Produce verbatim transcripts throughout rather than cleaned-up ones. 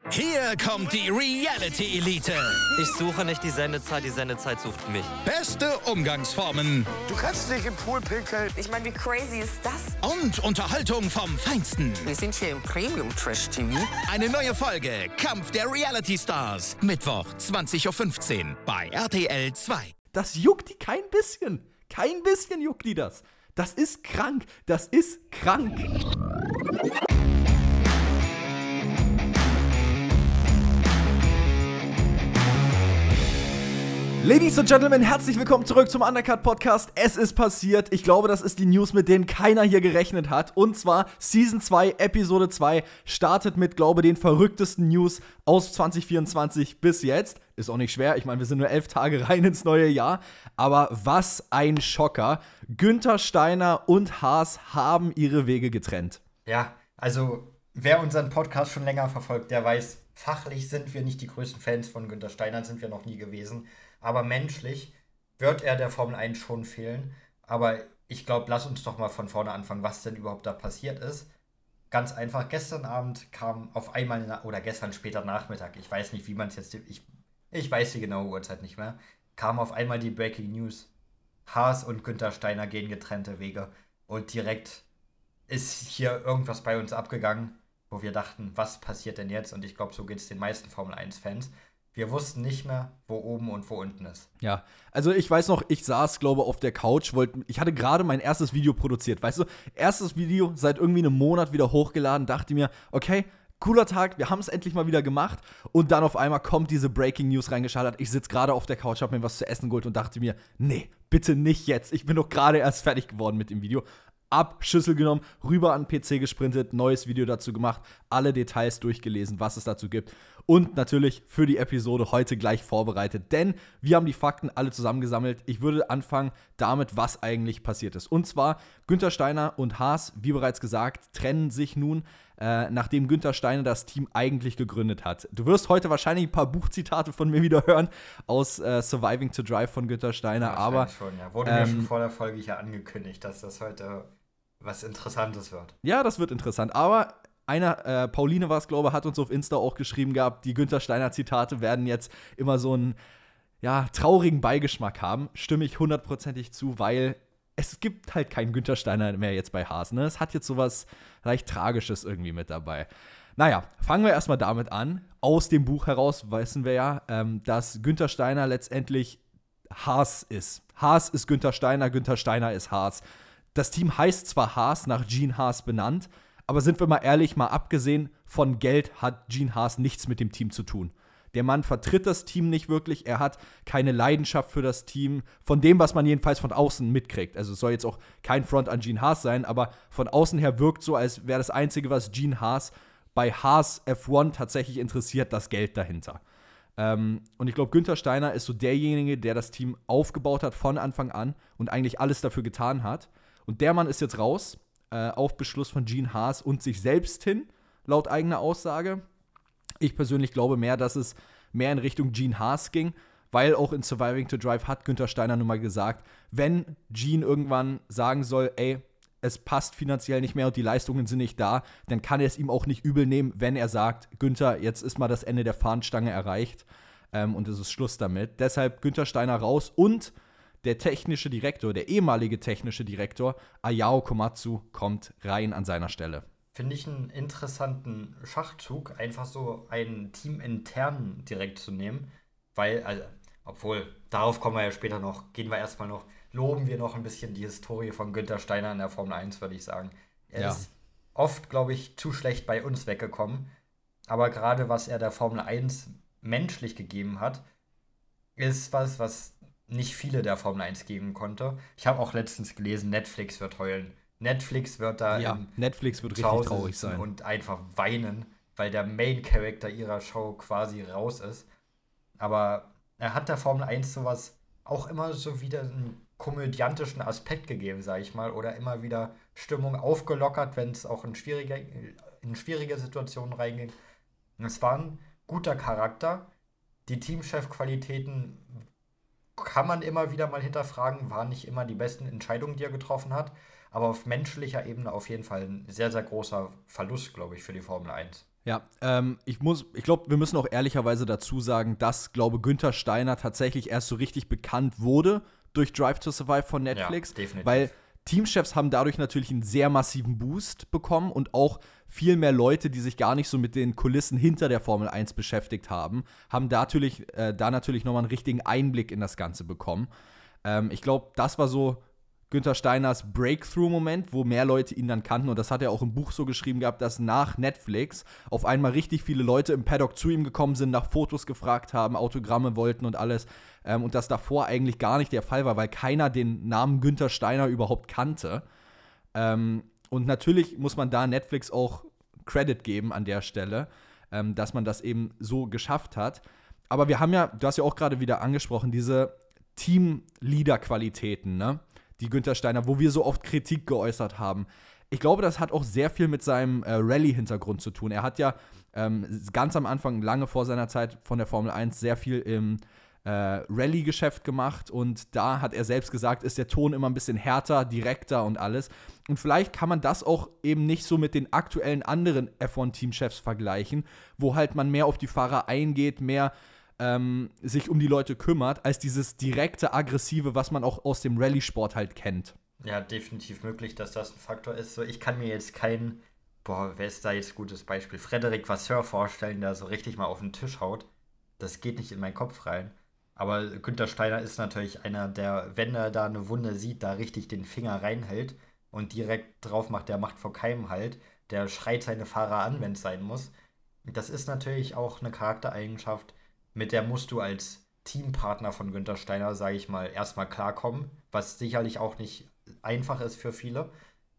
Hier kommt die Reality Elite. Ich suche nicht die Sendezeit, die Sendezeit sucht mich. Beste Umgangsformen. Du kannst nicht im Pool pinkeln. Ich meine, wie crazy ist das? Und Unterhaltung vom Feinsten. Wir sind hier im Premium-Trash-T V. Eine neue Folge Kampf der Reality Stars. Mittwoch, zwanzig Uhr fünfzehn bei R T L zwei. Das juckt die kein bisschen. Kein bisschen juckt die das. Das ist krank. Das ist krank. Ladies and Gentlemen, herzlich willkommen zurück zum Undercut Podcast. Es ist passiert. Ich glaube, das ist die News, mit denen keiner hier gerechnet hat. Und zwar Season zwei, Episode zwei startet mit, glaube ich, den verrücktesten News aus zwanzig vierundzwanzig bis jetzt. Ist auch nicht schwer. Ich meine, wir sind nur elf Tage rein ins neue Jahr. Aber was ein Schocker. Günther Steiner und Haas haben ihre Wege getrennt. Ja, also wer unseren Podcast schon länger verfolgt, der weiß, fachlich sind wir nicht die größten Fans von Günther Steiner, sind wir noch nie gewesen. Aber menschlich wird er der Formel eins schon fehlen. Aber ich glaube, lass uns doch mal von vorne anfangen, was denn überhaupt da passiert ist. Ganz einfach, gestern Abend kam auf einmal, na- oder gestern später Nachmittag, ich weiß nicht, wie man es jetzt, ich, ich weiß die genaue Uhrzeit nicht mehr, kam auf einmal die Breaking News. Haas und Günther Steiner gehen getrennte Wege. Und direkt ist hier irgendwas bei uns abgegangen, wo wir dachten, was passiert denn jetzt? Und ich glaube, so geht es den meisten Formel eins Fans. Wir wussten nicht mehr, wo oben und wo unten ist. Ja, also ich weiß noch, ich saß, glaube ich, auf der Couch, wollte, ich hatte gerade mein erstes Video produziert, weißt du, erstes Video seit irgendwie einem Monat wieder hochgeladen, dachte mir, okay, cooler Tag, wir haben es endlich mal wieder gemacht und dann auf einmal kommt diese Breaking News reingeschaltet. Ich sitze gerade auf der Couch, habe mir was zu essen geholt und dachte mir, nee, bitte nicht jetzt, ich bin doch gerade erst fertig geworden mit dem Video. Ab, Schüssel genommen, rüber an den P C gesprintet, neues Video dazu gemacht, alle Details durchgelesen, was es dazu gibt. Und natürlich für die Episode heute gleich vorbereitet, denn wir haben die Fakten alle zusammengesammelt. Ich würde anfangen damit, was eigentlich passiert ist. Und zwar, Günther Steiner und Haas, wie bereits gesagt, trennen sich nun, äh, nachdem Günther Steiner das Team eigentlich gegründet hat. Du wirst heute wahrscheinlich ein paar Buchzitate von mir wieder hören aus äh, Surviving to Drive von Günther Steiner, aber schon, ja. Wurde ähm, mir schon vor der Folge hier angekündigt, dass das heute was Interessantes wird. Ja, das wird interessant. Aber einer, äh, Pauline war es, glaube ich, hat uns auf Insta auch geschrieben gehabt, die Günther Steiner-Zitate werden jetzt immer so einen, ja, traurigen Beigeschmack haben. Stimme ich hundertprozentig zu, weil es gibt halt keinen Günther Steiner mehr jetzt bei Haas, ne? Es hat jetzt sowas leicht Tragisches irgendwie mit dabei. Naja, fangen wir erstmal damit an. Aus dem Buch heraus wissen wir ja, ähm, dass Günther Steiner letztendlich Haas ist. Haas ist Günther Steiner, Günther Steiner ist Haas. Das Team heißt zwar Haas, nach Gene Haas benannt, aber sind wir mal ehrlich, mal abgesehen von Geld hat Gene Haas nichts mit dem Team zu tun. Der Mann vertritt das Team nicht wirklich, er hat keine Leidenschaft für das Team, von dem, was man jedenfalls von außen mitkriegt. Also es soll jetzt auch kein Front an Gene Haas sein, aber von außen her wirkt so, als wäre das Einzige, was Gene Haas bei Haas F eins tatsächlich interessiert, das Geld dahinter. Ähm, und ich glaube, Günther Steiner ist so derjenige, der das Team aufgebaut hat von Anfang an und eigentlich alles dafür getan hat. Und der Mann ist jetzt raus, äh, auf Beschluss von Gene Haas und sich selbst hin, laut eigener Aussage. Ich persönlich glaube mehr, dass es mehr in Richtung Gene Haas ging, weil auch in Surviving to Drive hat Günther Steiner nun mal gesagt, wenn Gene irgendwann sagen soll, ey, es passt finanziell nicht mehr und die Leistungen sind nicht da, dann kann er es ihm auch nicht übel nehmen, wenn er sagt, Günther, jetzt ist mal das Ende der Fahnenstange erreicht ähm, und es ist Schluss damit. Deshalb Günther Steiner raus und der technische Direktor, der ehemalige technische Direktor, Ayao Komatsu, kommt rein an seiner Stelle. Finde ich einen interessanten Schachzug, einfach so einen teamintern direkt zu nehmen, weil, also, obwohl, darauf kommen wir ja später noch, gehen wir erstmal noch, loben wir noch ein bisschen die Historie von Günther Steiner in der Formel eins, würde ich sagen. Er Ja. ist oft, glaube ich, zu schlecht bei uns weggekommen, aber gerade was er der Formel eins menschlich gegeben hat, ist was, was nicht viele der Formel eins geben konnte. Ich habe auch letztens gelesen, Netflix wird heulen. Netflix wird da Ja, im Netflix wird zu richtig Hause traurig sitzen sein. und einfach weinen, weil der Main-Character ihrer Show quasi raus ist. Aber er hat der Formel eins sowas auch immer so wieder einen komödiantischen Aspekt gegeben, sag ich mal, oder immer wieder Stimmung aufgelockert, wenn es auch in schwierige, in schwierige Situationen reinging. Es war ein guter Charakter. Die Teamchef-Qualitäten kann man immer wieder mal hinterfragen, waren nicht immer die besten Entscheidungen, die er getroffen hat, aber auf menschlicher Ebene auf jeden Fall ein sehr, sehr großer Verlust, glaube ich, für die Formel eins. Ja, ähm, ich muss, ich glaube, wir müssen auch ehrlicherweise dazu sagen, dass, glaube Günther Steiner tatsächlich erst so richtig bekannt wurde durch Drive to Survive von Netflix. Ja, definitiv. Weil Teamchefs haben dadurch natürlich einen sehr massiven Boost bekommen und auch viel mehr Leute, die sich gar nicht so mit den Kulissen hinter der Formel eins beschäftigt haben, haben da natürlich, äh, da natürlich nochmal einen richtigen Einblick in das Ganze bekommen. Ähm, ich glaube, das war so Günther Steiners Breakthrough-Moment, wo mehr Leute ihn dann kannten. Und das hat er auch im Buch so geschrieben gehabt, dass nach Netflix auf einmal richtig viele Leute im Paddock zu ihm gekommen sind, nach Fotos gefragt haben, Autogramme wollten und alles. Ähm, und das davor eigentlich gar nicht der Fall war, weil keiner den Namen Günther Steiner überhaupt kannte. Ähm, und natürlich muss man da Netflix auch Credit geben an der Stelle, ähm, dass man das eben so geschafft hat. Aber wir haben ja, du hast ja auch gerade wieder angesprochen, diese Team-Leader-Qualitäten, ne? Die Günther Steiner, wo wir so oft Kritik geäußert haben. Ich glaube, das hat auch sehr viel mit seinem äh, Rallye-Hintergrund zu tun. Er hat ja ähm, ganz am Anfang, lange vor seiner Zeit von der Formel eins, sehr viel im äh, Rallye-Geschäft gemacht. Und da hat er selbst gesagt, ist der Ton immer ein bisschen härter, direkter und alles. Und vielleicht kann man das auch eben nicht so mit den aktuellen anderen F eins Teamchefs vergleichen, wo halt man mehr auf die Fahrer eingeht, mehr Ähm, sich um die Leute kümmert, als dieses direkte, aggressive, was man auch aus dem Rallye-Sport halt kennt. Ja, definitiv möglich, dass das ein Faktor ist. So, ich kann mir jetzt keinen, boah, wer ist da jetzt ein gutes Beispiel? Frederic Vasseur vorstellen, der so richtig mal auf den Tisch haut. Das geht nicht in meinen Kopf rein. Aber Günther Steiner ist natürlich einer, der, wenn er da eine Wunde sieht, da richtig den Finger reinhält und direkt drauf macht, der macht vor keinem Halt. Der schreit seine Fahrer an, wenn es sein muss. Das ist natürlich auch eine Charaktereigenschaft, mit der musst du als Teampartner von Günther Steiner, sage ich mal, erstmal klarkommen, was sicherlich auch nicht einfach ist für viele.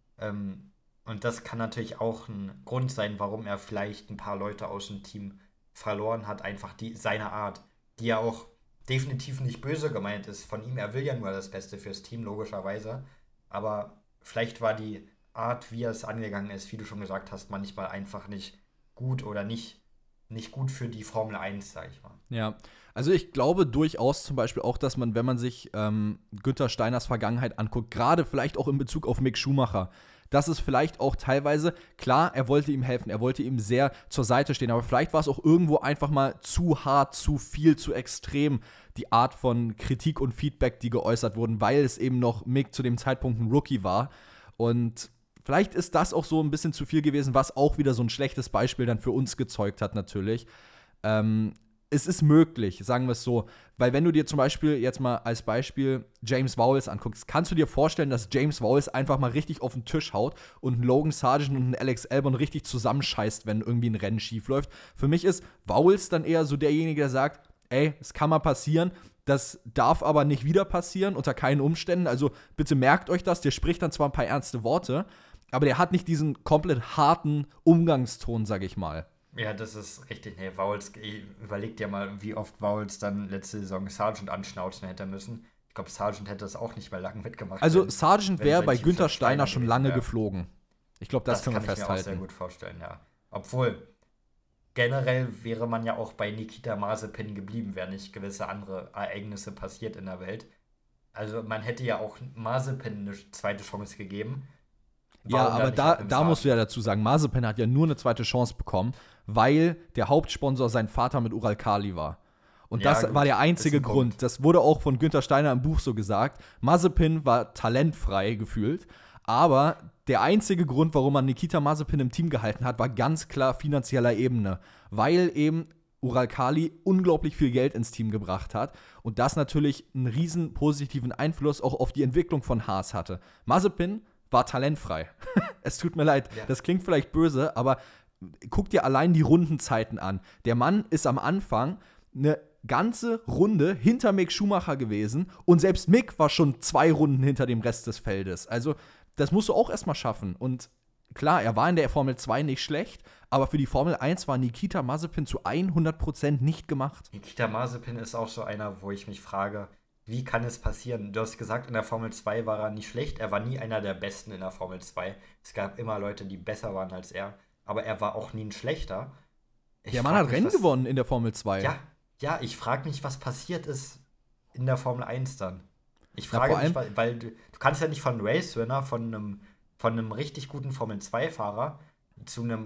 Ähm, und das kann natürlich auch ein Grund sein, warum er vielleicht ein paar Leute aus dem Team verloren hat. Einfach die, seine Art, die ja auch definitiv nicht böse gemeint ist von ihm. Er will ja nur das Beste fürs Team, logischerweise. Aber vielleicht war die Art, wie er es angegangen ist, wie du schon gesagt hast, manchmal einfach nicht gut oder nicht nicht gut für die Formel eins, sag ich mal. Ja, also ich glaube durchaus zum Beispiel auch, dass man, wenn man sich ähm, Günther Steiners Vergangenheit anguckt, gerade vielleicht auch in Bezug auf Mick Schumacher, dass es vielleicht auch teilweise, klar, er wollte ihm helfen, er wollte ihm sehr zur Seite stehen, aber vielleicht war es auch irgendwo einfach mal zu hart, zu viel, zu extrem, die Art von Kritik und Feedback, die geäußert wurden, weil es eben noch Mick zu dem Zeitpunkt ein Rookie war. Und vielleicht ist das auch so ein bisschen zu viel gewesen, was auch wieder so ein schlechtes Beispiel dann für uns gezeugt hat, natürlich. Ähm, es ist möglich, sagen wir es so, weil wenn du dir zum Beispiel jetzt mal als Beispiel James Vowles anguckst, kannst du dir vorstellen, dass James Vowles einfach mal richtig auf den Tisch haut und einen Logan Sargent und einen Alex Albon richtig zusammenscheißt, wenn irgendwie ein Rennen schief läuft. Für mich ist Vowles dann eher so derjenige, der sagt, ey, es kann mal passieren, das darf aber nicht wieder passieren, unter keinen Umständen, also bitte merkt euch das, der spricht dann zwar ein paar ernste Worte, aber der hat nicht diesen komplett harten Umgangston, sag ich mal. Ja, das ist richtig. Nee, Vowles, überleg dir mal, wie oft Vowles dann letzte Saison Sargent anschnauzen hätte müssen. Ich glaube, Sargent hätte das auch nicht mehr lange mitgemacht. Also wenn, Sargent wäre bei Günther Steiner Steiner schon lange wäre. geflogen. Ich glaube, das, das können wir festhalten. Das kann ich mir auch sehr gut vorstellen, ja. Obwohl, generell wäre man ja auch bei Nikita Mazepin geblieben, wären nicht gewisse andere Ereignisse passiert in der Welt. Also man hätte ja auch Mazepin eine zweite Chance gegeben. Ja, Warum aber da, da musst du ja dazu sagen, Mazepin hat ja nur eine zweite Chance bekommen, weil der Hauptsponsor sein Vater mit Uralkali war. Und Ja, das gut, war der einzige ist ein Grund. Punkt. Das wurde auch von Günther Steiner im Buch so gesagt. Mazepin war talentfrei gefühlt, aber der einzige Grund, warum man Nikita Mazepin im Team gehalten hat, war ganz klar finanzieller Ebene, weil eben Uralkali unglaublich viel Geld ins Team gebracht hat und das natürlich einen riesen positiven Einfluss auch auf die Entwicklung von Haas hatte. Mazepin war talentfrei. Es tut mir leid, Ja. das klingt vielleicht böse, aber guck dir allein die Rundenzeiten an. Der Mann ist am Anfang eine ganze Runde hinter Mick Schumacher gewesen und selbst Mick war schon zwei Runden hinter dem Rest des Feldes. Also das musst du auch erstmal schaffen. Und klar, er war in der Formel zwei nicht schlecht, aber für die Formel eins war Nikita Mazepin zu hundert Prozent nicht gemacht. Nikita Mazepin ist auch so einer, wo ich mich frage, wie kann es passieren? Du hast gesagt, in der Formel zwei war er nicht schlecht. Er war nie einer der Besten in der Formel zwei. Es gab immer Leute, die besser waren als er. Aber er war auch nie ein schlechter. Ich Der Mann frag hat mich, Rennen was, gewonnen in der Formel zwei. Ja, ja, ich frage mich, was passiert ist in der Formel eins dann. Ich Na, frage vor mich, weil, weil du, du kannst ja nicht von Race-Winner, von einem, von einem richtig guten Formel zwei Fahrer zu einem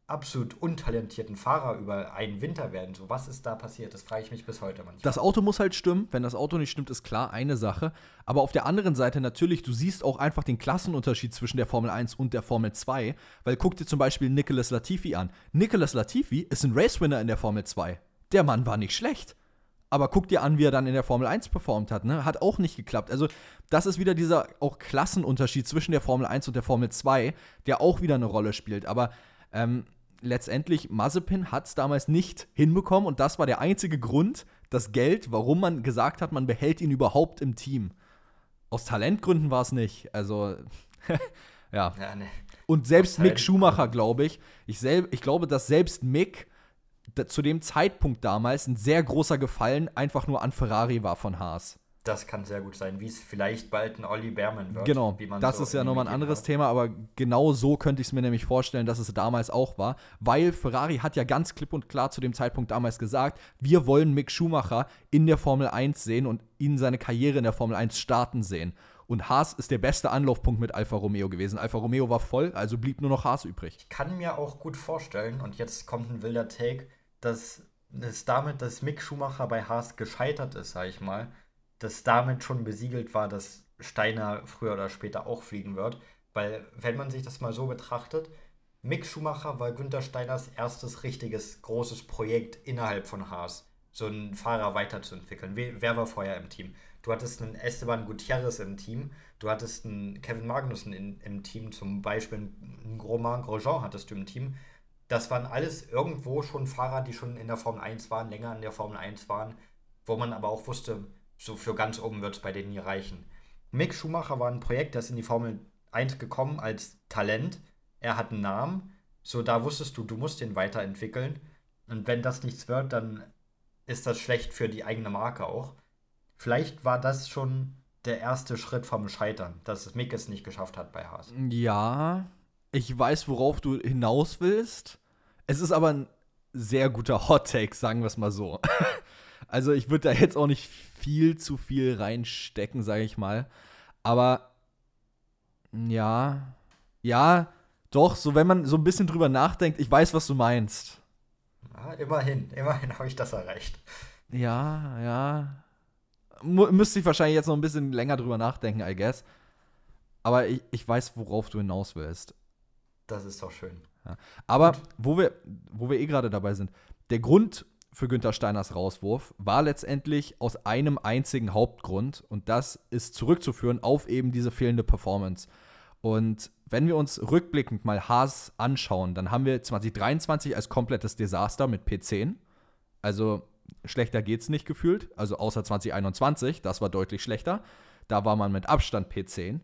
absolut untalentierten Fahrer über einen Winter werden. So, was ist da passiert? Das frage ich mich bis heute manchmal. Das Auto muss halt stimmen. Wenn das Auto nicht stimmt, ist klar eine Sache. Aber auf der anderen Seite natürlich, du siehst auch einfach den Klassenunterschied zwischen der Formel eins und der Formel zwei. Weil guck dir zum Beispiel Nicolas Latifi an. Nicolas Latifi ist ein Racewinner in der Formel zwei. Der Mann war nicht schlecht. Aber guck dir an, wie er dann in der Formel eins performt hat. Ne? Hat auch nicht geklappt. Also das ist wieder dieser auch Klassenunterschied zwischen der Formel eins und der Formel zwei, der auch wieder eine Rolle spielt. Aber ähm, letztendlich, Mazepin hat es damals nicht hinbekommen und das war der einzige Grund, das Geld, warum man gesagt hat, man behält ihn überhaupt im Team. Aus Talentgründen war es nicht. Also, ja. Ja, nee. Und selbst Mick Schumacher, glaube ich, ich, sel- ich glaube, dass selbst Mick da, zu dem Zeitpunkt damals ein sehr großer Gefallen einfach nur an Ferrari war von Haas. Das kann sehr gut sein, wie es vielleicht bald ein Olli Behrman wird. Genau, wie man das so ist ja in die nochmal ein Medien anderes hört. Thema, aber genau so könnte ich es mir nämlich vorstellen, dass es damals auch war, weil Ferrari hat ja ganz klipp und klar zu dem Zeitpunkt damals gesagt, wir wollen Mick Schumacher in der Formel eins sehen und ihn seine Karriere in der Formel eins starten sehen. Und Haas ist der beste Anlaufpunkt mit Alfa Romeo gewesen. Alfa Romeo war voll, also blieb nur noch Haas übrig. Ich kann mir auch gut vorstellen, und jetzt kommt ein wilder Take, dass es damit, dass Mick Schumacher bei Haas gescheitert ist, sag ich mal, dass damit schon besiegelt war, dass Steiner früher oder später auch fliegen wird. Weil, wenn man sich das mal so betrachtet, Mick Schumacher war Günther Steiners erstes richtiges, großes Projekt innerhalb von Haas, so einen Fahrer weiterzuentwickeln. Wer, wer war vorher im Team? Du hattest einen Esteban Gutierrez im Team, du hattest einen Kevin Magnussen in, im Team, zum Beispiel einen Romain Grosjean hattest du im Team. Das waren alles irgendwo schon Fahrer, die schon in der Formel eins waren, länger in der Formel eins waren, wo man aber auch wusste, so für ganz oben wird es bei denen nie reichen. Mick Schumacher war ein Projekt, das in die Formel eins gekommen als Talent. Er hat einen Namen, so da wusstest du, du musst den weiterentwickeln. Und wenn das nichts wird, dann ist das schlecht für die eigene Marke auch. Vielleicht war das schon der erste Schritt vom Scheitern, dass Mick es nicht geschafft hat bei Haas. Ja, ich weiß, worauf du hinaus willst. Es ist aber ein sehr guter Hot-Take, sagen wir es mal so. Also ich würde da jetzt auch nicht viel zu viel reinstecken, sage ich mal. Aber ja, ja, doch, so wenn man so ein bisschen drüber nachdenkt, ich weiß, was du meinst. Ja, immerhin, immerhin habe ich das erreicht. Ja, ja. Mu- müsste ich wahrscheinlich jetzt noch ein bisschen länger drüber nachdenken, I guess. Aber ich, ich weiß, worauf du hinaus willst. Das ist doch schön. Ja. Aber wo wir, wo wir eh gerade dabei sind, der Grund für Günther Steiners Rauswurf war letztendlich aus einem einzigen Hauptgrund und das ist zurückzuführen auf eben diese fehlende Performance. Und wenn wir uns rückblickend mal Haas anschauen, dann haben wir zwanzig dreiundzwanzig als komplettes Desaster mit P zehn. Also schlechter geht's nicht gefühlt, also außer zwanzig einundzwanzig, das war deutlich schlechter. Da war man mit Abstand P zehn.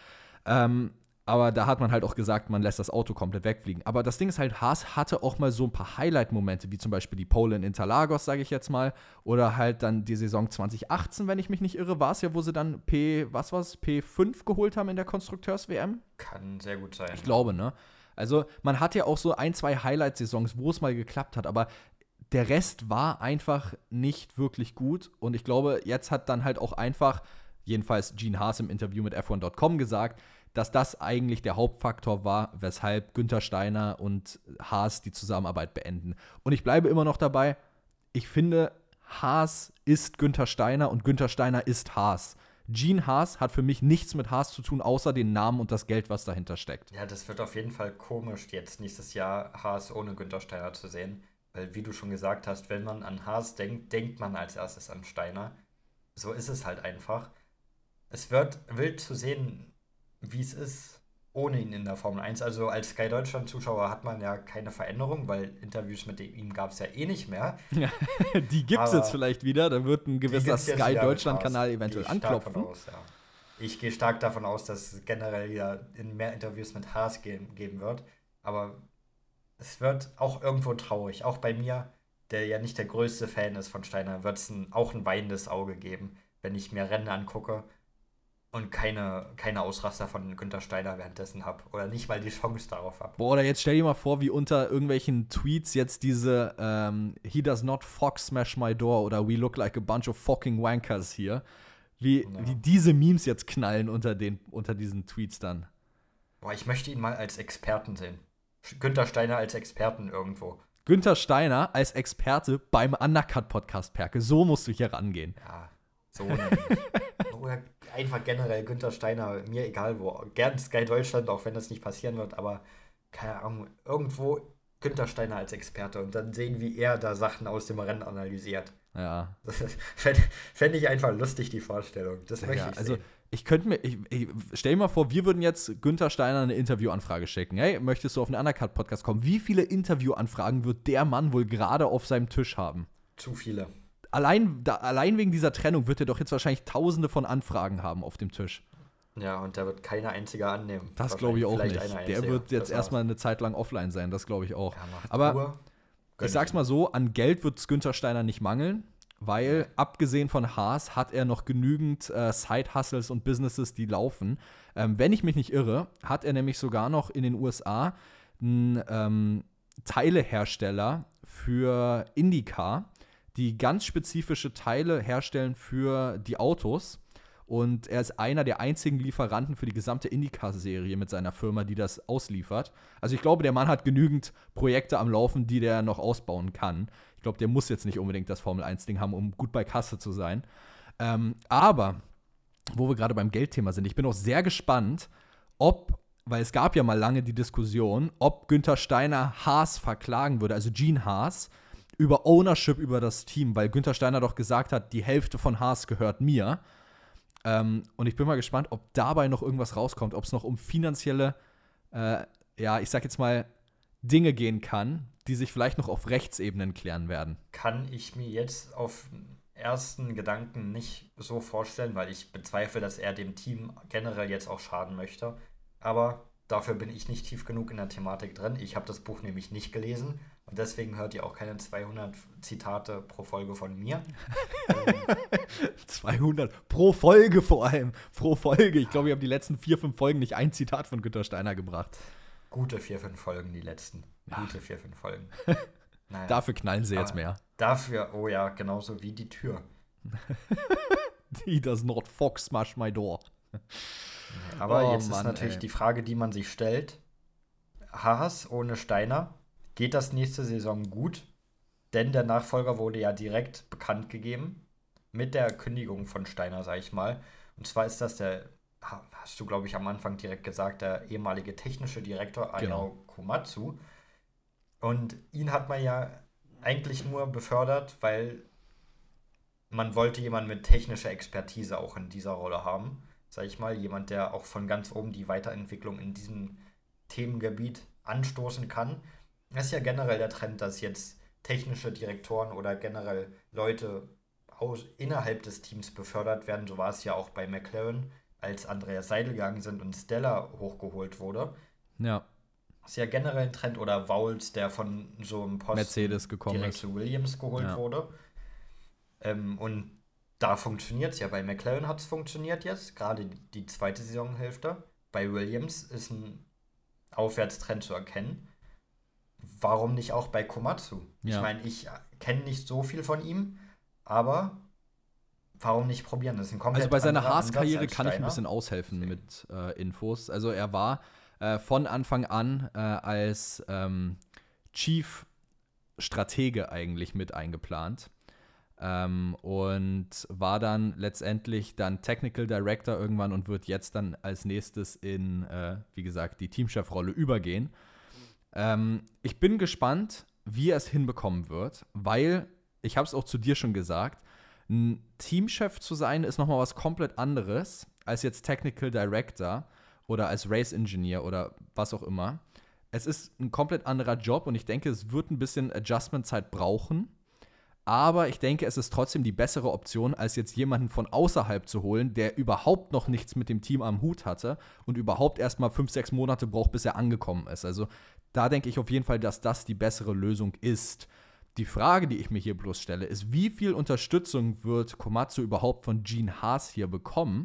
Ähm, aber da hat man halt auch gesagt, man lässt das Auto komplett wegfliegen. Aber das Ding ist halt, Haas hatte auch mal so ein paar Highlight-Momente, wie zum Beispiel die Pole in Interlagos, sage ich jetzt mal. Oder halt dann die Saison zwanzig achtzehn, wenn ich mich nicht irre, war es ja, wo sie dann P, was war's, P fünf geholt haben in der Konstrukteurs-W M. Kann sehr gut sein. Ich glaube, ne? Also man hat ja auch so ein, zwei Highlight-Saisons, wo es mal geklappt hat, aber der Rest war einfach nicht wirklich gut. Und ich glaube, jetzt hat dann halt auch einfach, jedenfalls Gene Haas im Interview mit F eins Punkt com gesagt, dass das eigentlich der Hauptfaktor war, weshalb Günther Steiner und Haas die Zusammenarbeit beenden. Und ich bleibe immer noch dabei, ich finde, Haas ist Günther Steiner und Günther Steiner ist Haas. Gene Haas hat für mich nichts mit Haas zu tun, außer den Namen und das Geld, was dahinter steckt. Ja, das wird auf jeden Fall komisch, jetzt nächstes Jahr Haas ohne Günther Steiner zu sehen. Weil, wie du schon gesagt hast, wenn man an Haas denkt, denkt man als erstes an Steiner. So ist es halt einfach. Es wird wild zu sehen, wie es ist, ohne ihn in der Formel eins. Also als Sky Deutschland-Zuschauer hat man ja keine Veränderung, weil Interviews mit ihm gab es ja eh nicht mehr. Die gibt es Aber jetzt vielleicht wieder, da wird ein gewisser gibt's jetzt Sky wieder mit Deutschland-Kanal Haas. eventuell Gehe ich stark anklopfen. von aus, ja. Ich gehe stark davon aus, dass es generell wieder in mehr Interviews mit Haas ge- geben wird. Aber es wird auch irgendwo traurig. Auch bei mir, der ja nicht der größte Fan ist von Steiner, wird es ein, auch ein weinendes Auge geben, wenn ich mir Rennen angucke und keine, keine Ausraster von Günther Steiner währenddessen habe. Oder nicht mal die Chance darauf habe. Boah, oder jetzt stell dir mal vor, wie unter irgendwelchen Tweets jetzt diese ähm, He does not fuck smash my door oder We look like a bunch of fucking wankers hier. Wie, Ja. wie diese Memes jetzt knallen unter, den, unter diesen Tweets dann. Boah, ich möchte ihn mal als Experten sehen. Günther Steiner als Experten irgendwo. Günther Steiner als Experte beim Undercut-Podcast, Perke. So musst du hier rangehen. Ja, so nicht. Oder einfach generell Günther Steiner, mir egal wo. Gern Sky Deutschland, auch wenn das nicht passieren wird, aber keine Ahnung, irgendwo Günther Steiner als Experte und dann sehen, wie er da Sachen aus dem Rennen analysiert. Ja. Das fände fänd ich einfach lustig, die Vorstellung. Das möchte Ja, ich also sehen. ich könnte mir, ich, ich stell dir mal vor, wir würden jetzt Günther Steiner eine Interviewanfrage schicken. Hey, möchtest du auf einen Undercut-Podcast kommen? Wie viele Interviewanfragen wird der Mann wohl gerade auf seinem Tisch haben? Zu viele. Allein, da, allein wegen dieser Trennung wird er doch jetzt wahrscheinlich tausende von Anfragen haben auf dem Tisch. Ja, und da wird keine einzige annehmen. Das glaube ich auch Vielleicht nicht. eine Der einzige. wird jetzt Das erstmal eine Zeit lang offline sein, das glaube ich auch. Ja, macht Aber Ruhe. Gönn ich sag's mal so, an Geld wird es Günther Steiner nicht mangeln, weil abgesehen von Haas hat er noch genügend äh, Side-Hustles und Businesses, die laufen. Ähm, wenn ich mich nicht irre, hat er nämlich sogar noch in den U S A einen ähm, Teilehersteller für IndyCar, die ganz spezifische Teile herstellen für die Autos. Und er ist einer der einzigen Lieferanten für die gesamte IndyCar-Serie mit seiner Firma, die das ausliefert. Also ich glaube, der Mann hat genügend Projekte am Laufen, die der noch ausbauen kann. Ich glaube, der muss jetzt nicht unbedingt das Formel eins Ding haben, um gut bei Kasse zu sein. Ähm, aber, wo wir gerade beim Geldthema sind, ich bin auch sehr gespannt, ob, weil es gab ja mal lange die Diskussion, ob Günther Steiner Haas verklagen würde, also Gene Haas, über Ownership über das Team, weil Günther Steiner doch gesagt hat, die Hälfte von Haas gehört mir. Ähm, und ich bin mal gespannt, ob dabei noch irgendwas rauskommt, ob es noch um finanzielle, äh, ja, ich sag jetzt mal, Dinge gehen kann, die sich vielleicht noch auf Rechtsebenen klären werden. Kann ich mir jetzt auf den ersten Gedanken nicht so vorstellen, weil ich bezweifle, dass er dem Team generell jetzt auch schaden möchte. Aber dafür bin ich nicht tief genug in der Thematik drin. Ich habe das Buch nämlich nicht gelesen und deswegen hört ihr auch keine zweihundert Zitate pro Folge von mir. zweihundert pro Folge vor allem. Pro Folge. Ich glaube, ich habe die letzten vier, fünf Folgen nicht ein Zitat von Günther Steiner gebracht. Gute vier, fünf Folgen, die letzten. Gute vier, fünf Folgen. Naja. Dafür knallen sie jetzt Aber mehr. Dafür, oh ja, genauso wie die Tür. He does not fox smash my door. Aber Oh jetzt Mann, ist natürlich ey. die Frage, die man sich stellt. Haas ohne Steiner, geht das nächste Saison gut? Denn der Nachfolger wurde ja direkt bekannt gegeben. Mit der Kündigung von Steiner, sag ich mal. Und zwar ist das der, hast du, glaube ich, am Anfang direkt gesagt, der ehemalige technische Direktor Ayao Genau. Komatsu. Und ihn hat man ja eigentlich nur befördert, weil man wollte jemanden mit technischer Expertise auch in dieser Rolle haben. Sag ich mal, jemand, der auch von ganz oben die Weiterentwicklung in diesem Themengebiet anstoßen kann. Das ist ja generell der Trend, dass jetzt technische Direktoren oder generell Leute aus, innerhalb des Teams befördert werden. So war es ja auch bei McLaren, als Andreas Seidel gegangen sind und Stella hochgeholt wurde. Ja, Das ist ja generell ein Trend. Oder Vowles, der von so einem Posten Mercedes gekommen direkt ist. zu Williams geholt Ja. wurde. Ähm, und da funktioniert es ja. Bei McLaren hat es funktioniert jetzt, gerade die zweite Saisonhälfte. Bei Williams ist ein Aufwärtstrend zu erkennen. Warum nicht auch bei Komatsu? Ja. Ich meine, ich kenne nicht so viel von ihm, aber warum nicht probieren? Das ist ein komplett Also bei seiner anderer Ansatz Haas-Karriere als kann ich ein Steiner. bisschen aushelfen Deswegen. mit äh, Infos. Also er war äh, von Anfang an äh, als ähm, Chief Stratege eigentlich mit eingeplant. Ähm, und war dann letztendlich dann Technical Director irgendwann und wird jetzt dann als nächstes in, äh, wie gesagt, die Teamchefrolle übergehen. Ähm, ich bin gespannt, wie er es hinbekommen wird, weil, ich habe es auch zu dir schon gesagt, ein Teamchef zu sein ist nochmal was komplett anderes als jetzt Technical Director oder als Race Engineer oder was auch immer. Es ist ein komplett anderer Job und ich denke, es wird ein bisschen Adjustment-Zeit brauchen. Aber ich denke, es ist trotzdem die bessere Option, als jetzt jemanden von außerhalb zu holen, der überhaupt noch nichts mit dem Team am Hut hatte und überhaupt erst mal fünf, sechs Monate braucht, bis er angekommen ist. Also da denke ich auf jeden Fall, dass das die bessere Lösung ist. Die Frage, die ich mir hier bloß stelle, ist, wie viel Unterstützung wird Komatsu überhaupt von Gene Haas hier bekommen,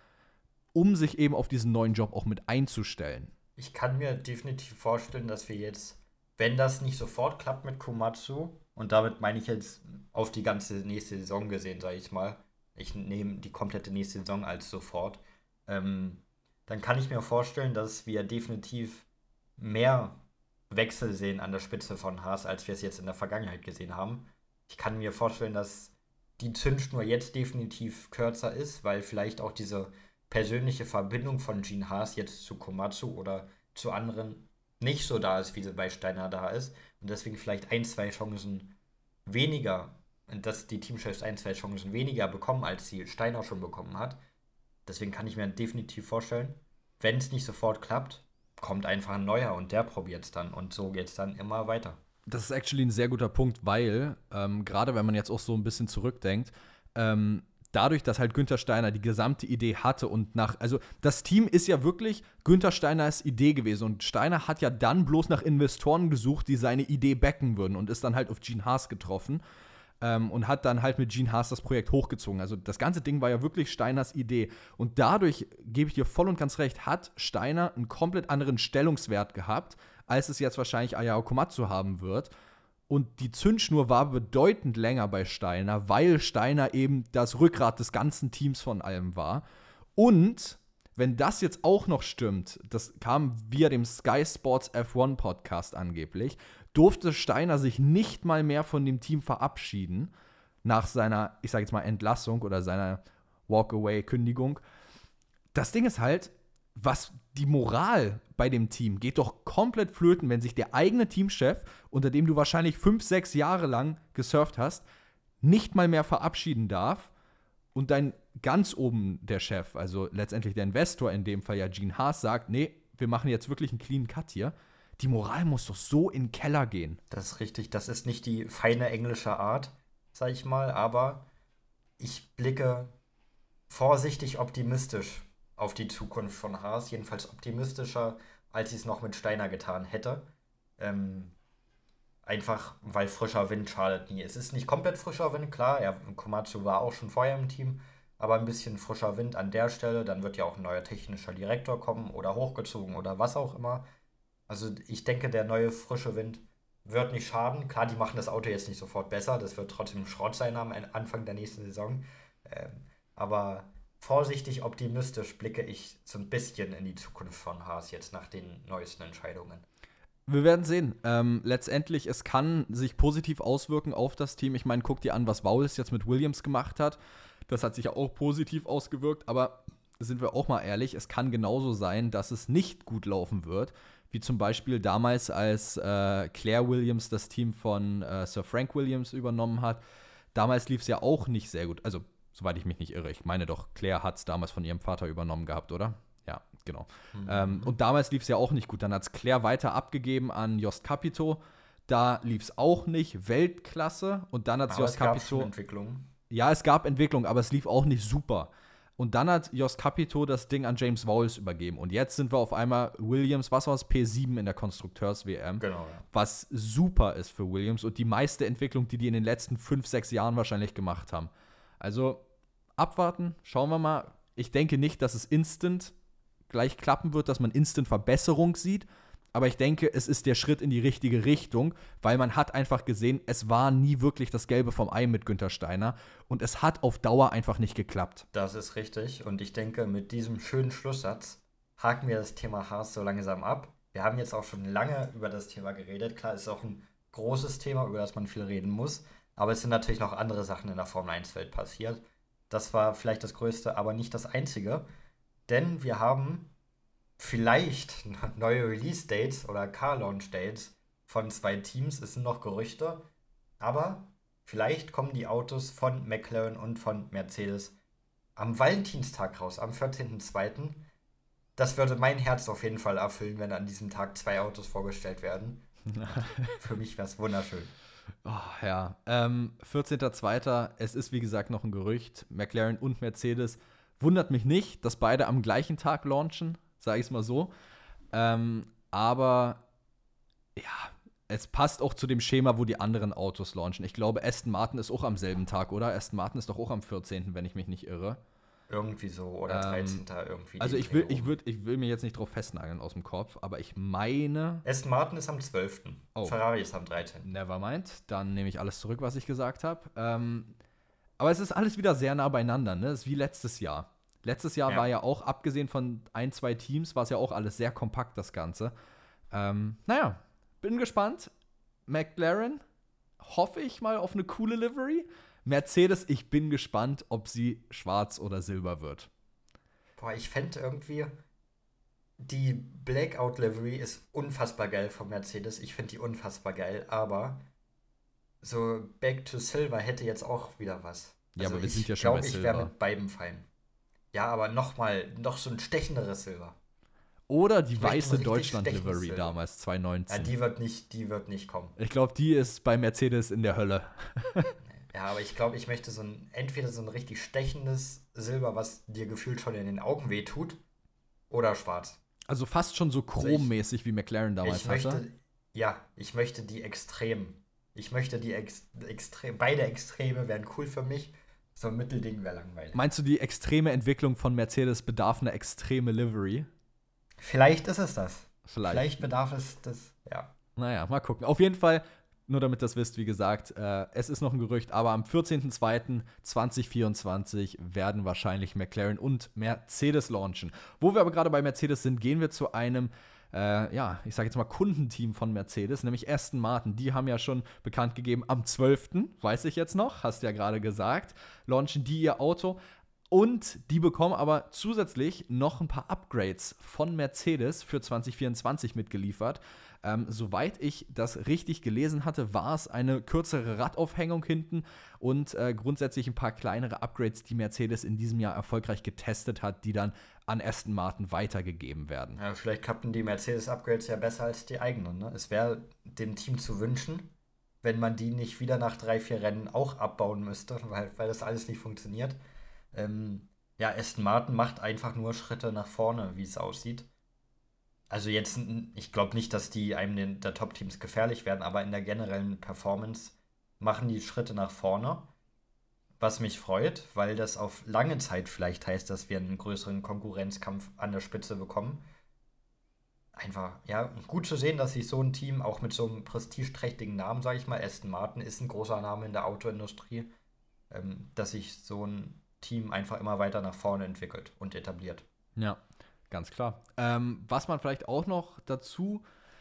um sich eben auf diesen neuen Job auch mit einzustellen? Ich kann mir definitiv vorstellen, dass wir jetzt, wenn das nicht sofort klappt mit Komatsu, und damit meine ich jetzt auf die ganze nächste Saison gesehen, sage ich mal, ich nehme die komplette nächste Saison als sofort, ähm, dann kann ich mir vorstellen, dass wir definitiv mehr Wechsel sehen an der Spitze von Haas, als wir es jetzt in der Vergangenheit gesehen haben. Ich kann mir vorstellen, dass die Zündschnur jetzt definitiv kürzer ist, weil vielleicht auch diese persönliche Verbindung von Gene Haas jetzt zu Komatsu oder zu anderen nicht so da ist, wie sie bei Steiner da ist. Und deswegen vielleicht ein, zwei Chancen weniger, dass die Teamchefs ein, zwei Chancen weniger bekommen, als sie Steiner schon bekommen hat. Deswegen kann ich mir definitiv vorstellen, wenn es nicht sofort klappt, kommt einfach ein neuer und der probiert es dann. Und so geht es dann immer weiter. Das ist actually ein sehr guter Punkt, weil, ähm, gerade wenn man jetzt auch so ein bisschen zurückdenkt, ähm, dadurch, dass halt Günther Steiner die gesamte Idee hatte und nach, also das Team ist ja wirklich Günther Steiners Idee gewesen und Steiner hat ja dann bloß nach Investoren gesucht, die seine Idee backen würden und ist dann halt auf Gene Haas getroffen ähm, und hat dann halt mit Gene Haas das Projekt hochgezogen. Also das ganze Ding war ja wirklich Steiners Idee und dadurch, gebe ich dir voll und ganz recht, hat Steiner einen komplett anderen Stellungswert gehabt, als es jetzt wahrscheinlich Ayao Komatsu haben wird. Und die Zündschnur war bedeutend länger bei Steiner, weil Steiner eben das Rückgrat des ganzen Teams von allem war. Und wenn das jetzt auch noch stimmt, das kam via dem Sky Sports F eins Podcast angeblich, durfte Steiner sich nicht mal mehr von dem Team verabschieden nach seiner, ich sage jetzt mal, Entlassung oder seiner Walkaway-Kündigung. Das Ding ist halt, was die Moral bei dem Team geht doch komplett flöten, wenn sich der eigene Teamchef, unter dem du wahrscheinlich fünf, sechs Jahre lang gesurft hast, nicht mal mehr verabschieden darf und dein ganz oben der Chef, also letztendlich der Investor, in dem Fall ja Gene Haas, sagt, nee, wir machen jetzt wirklich einen clean Cut hier. Die Moral muss doch so in den Keller gehen. Das ist richtig, das ist nicht die feine englische Art, sag ich mal, aber ich blicke vorsichtig optimistisch auf die Zukunft von Haas, jedenfalls optimistischer, als ich es noch mit Steiner getan hätte. Ähm, einfach, weil frischer Wind schadet nie. Es ist nicht komplett frischer Wind, klar, ja, Komatsu war auch schon vorher im Team, aber ein bisschen frischer Wind an der Stelle, dann wird ja auch ein neuer technischer Direktor kommen oder hochgezogen oder was auch immer. Also ich denke, der neue frische Wind wird nicht schaden. Klar, die machen das Auto jetzt nicht sofort besser, das wird trotzdem Schrott sein am Anfang der nächsten Saison. Ähm, aber vorsichtig optimistisch blicke ich so ein bisschen in die Zukunft von Haas jetzt nach den neuesten Entscheidungen. Wir werden sehen. Ähm, letztendlich, es kann sich positiv auswirken auf das Team. Ich meine, guck dir an, was Vowles jetzt mit Williams gemacht hat. Das hat sich ja auch positiv ausgewirkt. Aber sind wir auch mal ehrlich, es kann genauso sein, dass es nicht gut laufen wird. Wie zum Beispiel damals, als äh, Claire Williams das Team von äh, Sir Frank Williams übernommen hat. Damals lief es ja auch nicht sehr gut. Also soweit ich mich nicht irre. Ich meine doch, Claire hat es damals von ihrem Vater übernommen gehabt, oder? Ja, genau. Mhm. Ähm, und damals lief es ja auch nicht gut. Dann hat es Claire weiter abgegeben an Jost Capito. Da lief es auch nicht Weltklasse. Und dann hat es Jost Capito. Es gab schon Entwicklung. Ja, es gab Entwicklung, aber es lief auch nicht super. Und dann hat Jost Capito das Ding an James Vowles übergeben. Und jetzt sind wir auf einmal Williams, was war es, P sieben in der Konstrukteurs-W M. Genau, ja. Was super ist für Williams und die meiste Entwicklung, die die in den letzten fünf, sechs Jahren wahrscheinlich gemacht haben. Also abwarten, schauen wir mal. Ich denke nicht, dass es instant gleich klappen wird, dass man instant Verbesserung sieht. Aber ich denke, es ist der Schritt in die richtige Richtung, weil man hat einfach gesehen, es war nie wirklich das Gelbe vom Ei mit Günther Steiner. Und es hat auf Dauer einfach nicht geklappt. Das ist richtig. Und ich denke, mit diesem schönen Schlusssatz haken wir das Thema Haas so langsam ab. Wir haben jetzt auch schon lange über das Thema geredet. Klar, es ist auch ein großes Thema, über das man viel reden muss. Aber es sind natürlich noch andere Sachen in der Formel eins Welt passiert. Das war vielleicht das Größte, aber nicht das Einzige. Denn wir haben vielleicht neue Release-Dates oder Car-Launch-Dates von zwei Teams. Es sind noch Gerüchte. Aber vielleicht kommen die Autos von McLaren und von Mercedes am Valentinstag raus, am vierzehnten zweiten Das würde mein Herz auf jeden Fall erfüllen, wenn an diesem Tag zwei Autos vorgestellt werden. Für mich wäre es wunderschön. Oh, ja, ähm, vierzehnten zweiten Es ist, wie gesagt, noch ein Gerücht. McLaren und Mercedes. Wundert mich nicht, dass beide am gleichen Tag launchen, sage ich es mal so. Ähm, aber, ja, es passt auch zu dem Schema, wo die anderen Autos launchen. Ich glaube, Aston Martin ist auch am selben Tag, oder? Aston Martin ist doch auch am vierzehnten, wenn ich mich nicht irre. Irgendwie so, oder dreizehnten Ähm, irgendwie. also ich will, ich, würd, ich will mir jetzt nicht drauf festnageln aus dem Kopf, aber ich meine... Aston Martin ist am zwölften Oh. Ferrari ist am dreizehnten Nevermind, dann nehme ich alles zurück, was ich gesagt habe. Ähm, aber es ist alles wieder sehr nah beieinander, ne? Es ist wie letztes Jahr. Letztes Jahr Ja. war ja auch, abgesehen von ein, zwei Teams, war es ja auch alles sehr kompakt, das Ganze. Ähm, naja, bin gespannt. McLaren, hoffe ich mal auf eine coole Livery. Mercedes, ich bin gespannt, ob sie schwarz oder silber wird. Boah, ich fände irgendwie, die Blackout-Livery ist unfassbar geil von Mercedes. Ich finde die unfassbar geil, aber so Back to Silver hätte jetzt auch wieder was. Ja, Also aber wir ich sind ja schon glaub, bei ich wäre Silber. mit beidem fein. Ja, aber nochmal, noch so ein stechenderes Silber. Oder die Ich möchte weiße ein richtig Deutschland-Livery stechendes Silber. damals, zwanzig Ja, neunzehn. die wird nicht, die wird nicht kommen. Ich glaube, die ist bei Mercedes in der Hölle. Ja, aber ich glaube, ich möchte so ein, entweder so ein richtig stechendes Silber, was dir gefühlt schon in den Augen wehtut, oder schwarz. Also fast schon so chrommäßig, wie McLaren damals Ich möchte, hatte. ja, ich möchte die Extremen. Ich möchte die Ex Extre beide Extreme wären cool für mich. So ein Mittelding wäre langweilig. Meinst du, die extreme Entwicklung von Mercedes bedarf einer extreme Livery? Vielleicht ist es das. Vielleicht. Vielleicht bedarf es das, ja. Naja, mal gucken. Auf jeden Fall, nur damit ihr das wisst, wie gesagt, äh, es ist noch ein Gerücht, aber am vierzehnten zweiten zweitausendvierundzwanzig werden wahrscheinlich McLaren und Mercedes launchen. Wo wir aber gerade bei Mercedes sind, gehen wir zu einem, äh, ja, ich sage jetzt mal Kundenteam von Mercedes, nämlich Aston Martin. Die haben ja schon bekannt gegeben, am zwölften, weiß ich jetzt noch, hast du ja gerade gesagt, launchen die ihr Auto. Und die bekommen aber zusätzlich noch ein paar Upgrades von Mercedes für zwanzig vierundzwanzig mitgeliefert. Ähm, soweit ich das richtig gelesen hatte, war es eine kürzere Radaufhängung hinten und äh, grundsätzlich ein paar kleinere Upgrades, die Mercedes in diesem Jahr erfolgreich getestet hat, die dann an Aston Martin weitergegeben werden. Ja, vielleicht klappen die Mercedes-Upgrades ja besser als die eigenen. Ne? Es wäre dem Team zu wünschen, wenn man die nicht wieder nach drei, vier Rennen auch abbauen müsste, weil, weil das alles nicht funktioniert. Ähm, ja, Aston Martin macht einfach nur Schritte nach vorne, wie es aussieht. Also jetzt, ich glaube nicht, dass die einem den, der Top-Teams gefährlich werden, aber in der generellen Performance machen die Schritte nach vorne, was mich freut, weil das auf lange Zeit vielleicht heißt, dass wir einen größeren Konkurrenzkampf an der Spitze bekommen. Einfach, ja, gut zu sehen, dass sich so ein Team, auch mit so einem prestigeträchtigen Namen, sage ich mal, Aston Martin ist ein großer Name in der Autoindustrie, ähm, dass sich so ein Team einfach immer weiter nach vorne entwickelt und etabliert. Ja, ganz klar. Ähm, was man vielleicht auch noch dazu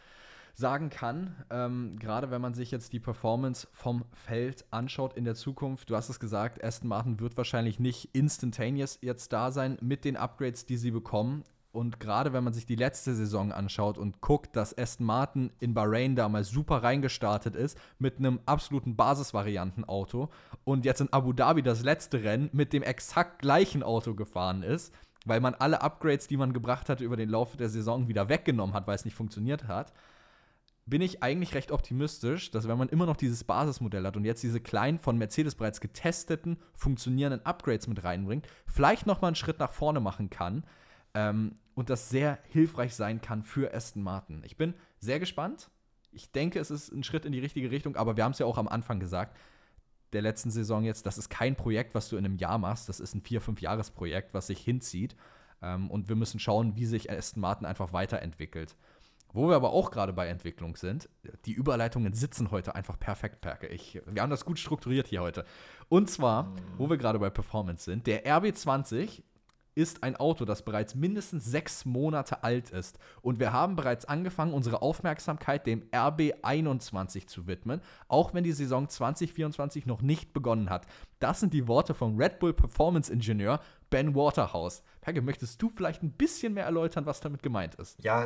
sagen kann, ähm, gerade wenn man sich jetzt die Performance vom Feld anschaut in der Zukunft, du hast es gesagt, Aston Martin wird wahrscheinlich nicht instantaneous jetzt da sein mit den Upgrades, die sie bekommen. Und gerade wenn man sich die letzte Saison anschaut und guckt, dass Aston Martin in Bahrain damals super reingestartet ist mit einem absoluten Basisvariantenauto und jetzt in Abu Dhabi das letzte Rennen mit dem exakt gleichen Auto gefahren ist, weil man alle Upgrades, die man gebracht hatte, über den Lauf der Saison wieder weggenommen hat, weil es nicht funktioniert hat, bin ich eigentlich recht optimistisch, dass wenn man immer noch dieses Basismodell hat und jetzt diese kleinen, von Mercedes bereits getesteten, funktionierenden Upgrades mit reinbringt, vielleicht nochmal einen Schritt nach vorne machen kann, Ähm, und das sehr hilfreich sein kann für Aston Martin. Ich bin sehr gespannt. Ich denke, es ist ein Schritt in die richtige Richtung, aber wir haben es ja auch am Anfang gesagt, der letzten Saison jetzt, das ist kein Projekt, was du in einem Jahr machst, das ist ein vier-, fünf-Jahres-Projekt, was sich hinzieht. Ähm, und wir müssen schauen, wie sich Aston Martin einfach weiterentwickelt. Wo wir aber auch gerade bei Entwicklung sind, die Überleitungen sitzen heute einfach perfekt, Perke. Ich, wir haben das gut strukturiert hier heute. Und zwar, wo wir gerade bei Performance sind, der R B zwanzig ist ein Auto, das bereits mindestens sechs Monate alt ist. Und wir haben bereits angefangen, unsere Aufmerksamkeit dem R B einundzwanzig zu widmen, auch wenn die Saison zwanzig vierundzwanzig noch nicht begonnen hat. Das sind die Worte vom Red Bull Performance Ingenieur Ben Waterhouse. Perke, möchtest du vielleicht ein bisschen mehr erläutern, was damit gemeint ist? Ja,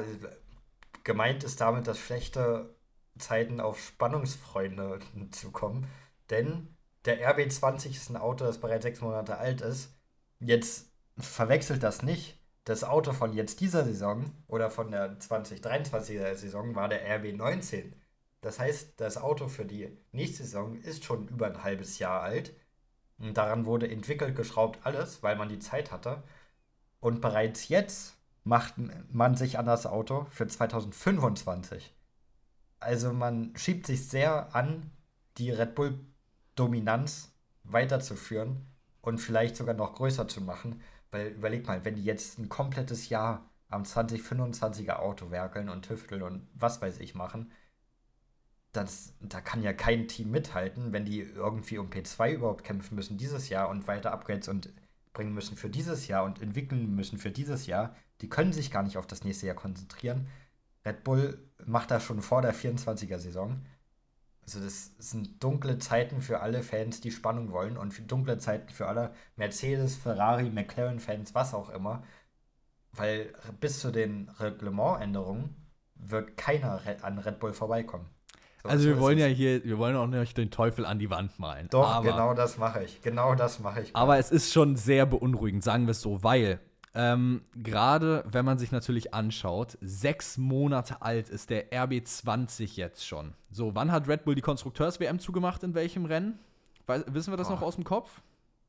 gemeint ist damit, dass schlechte Zeiten auf Spannungsfreunde zukommen. Denn der R B zwanzig ist ein Auto, das bereits sechs Monate alt ist. Jetzt verwechselt das nicht. Das Auto von jetzt dieser Saison oder von der zwanzig dreiundzwanziger Saison war der R B neunzehn. Das heißt, das Auto für die nächste Saison ist schon über ein halbes Jahr alt. Und daran wurde entwickelt, geschraubt, alles, weil man die Zeit hatte. Und bereits jetzt macht man sich an das Auto für zwanzig fünfundzwanzig. Also man schiebt sich sehr an, die Red Bull-Dominanz weiterzuführen und vielleicht sogar noch größer zu machen. Weil überleg mal, wenn die jetzt ein komplettes Jahr am zwanzig fünfundzwanziger Auto werkeln und tüfteln und was weiß ich machen, das, da kann ja kein Team mithalten, wenn die irgendwie um P zwei überhaupt kämpfen müssen dieses Jahr und weiter Upgrades und bringen müssen für dieses Jahr und entwickeln müssen für dieses Jahr. Die können sich gar nicht auf das nächste Jahr konzentrieren. Red Bull macht das schon vor der vierundzwanziger-Saison. Also das sind dunkle Zeiten für alle Fans, die Spannung wollen und für dunkle Zeiten für alle Mercedes, Ferrari, McLaren-Fans, was auch immer. Weil bis zu den Reglementänderungen wird keiner an Red Bull vorbeikommen. So, also so wir wollen es. ja hier, wir wollen auch nicht den Teufel an die Wand malen. Doch, aber, genau das mache ich. Genau das mache ich. Aber es ist schon sehr beunruhigend, sagen wir es so, weil ähm, gerade wenn man sich natürlich anschaut, sechs Monate alt ist der R B zwanzig jetzt schon. So, wann hat Red Bull die Konstrukteurs-W M zugemacht, in welchem Rennen? Weiß, wissen wir das Boah. noch aus dem Kopf?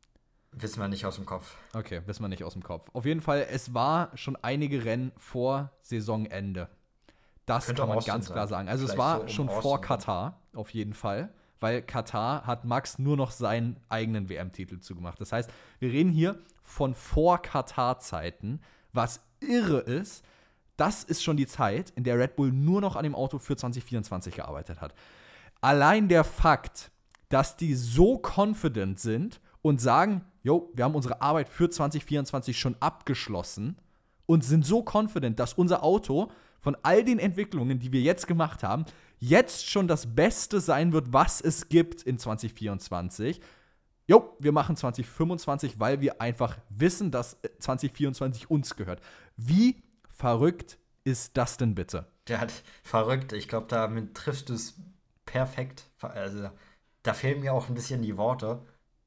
Wissen wir nicht aus dem Kopf. Okay, wissen wir nicht aus dem Kopf. Auf jeden Fall, es war schon einige Rennen vor Saisonende. Das Könnte kann man Austin ganz sein. klar sagen. Also es Vielleicht war so um schon Austin vor rum. Katar, auf jeden Fall. Weil Katar hat Max nur noch seinen eigenen W M-Titel zugemacht. Das heißt, wir reden hier von Vor-Katar-Zeiten, was irre ist. Das ist schon die Zeit, in der Red Bull nur noch an dem Auto für zwanzig vierundzwanzig gearbeitet hat. Allein der Fakt, dass die so confident sind und sagen, jo, wir haben unsere Arbeit für zwanzig vierundzwanzig schon abgeschlossen und sind so confident, dass unser Auto von all den Entwicklungen, die wir jetzt gemacht haben, jetzt schon das Beste sein wird, was es gibt in zwanzig vierundzwanzig. Jo, wir machen zwanzig fünfundzwanzig, weil wir einfach wissen, dass zwanzig vierundzwanzig uns gehört. Wie verrückt ist das denn bitte? Der hat verrückt. Ich glaube, damit triffst du es perfekt. Also, da fehlen mir auch ein bisschen die Worte,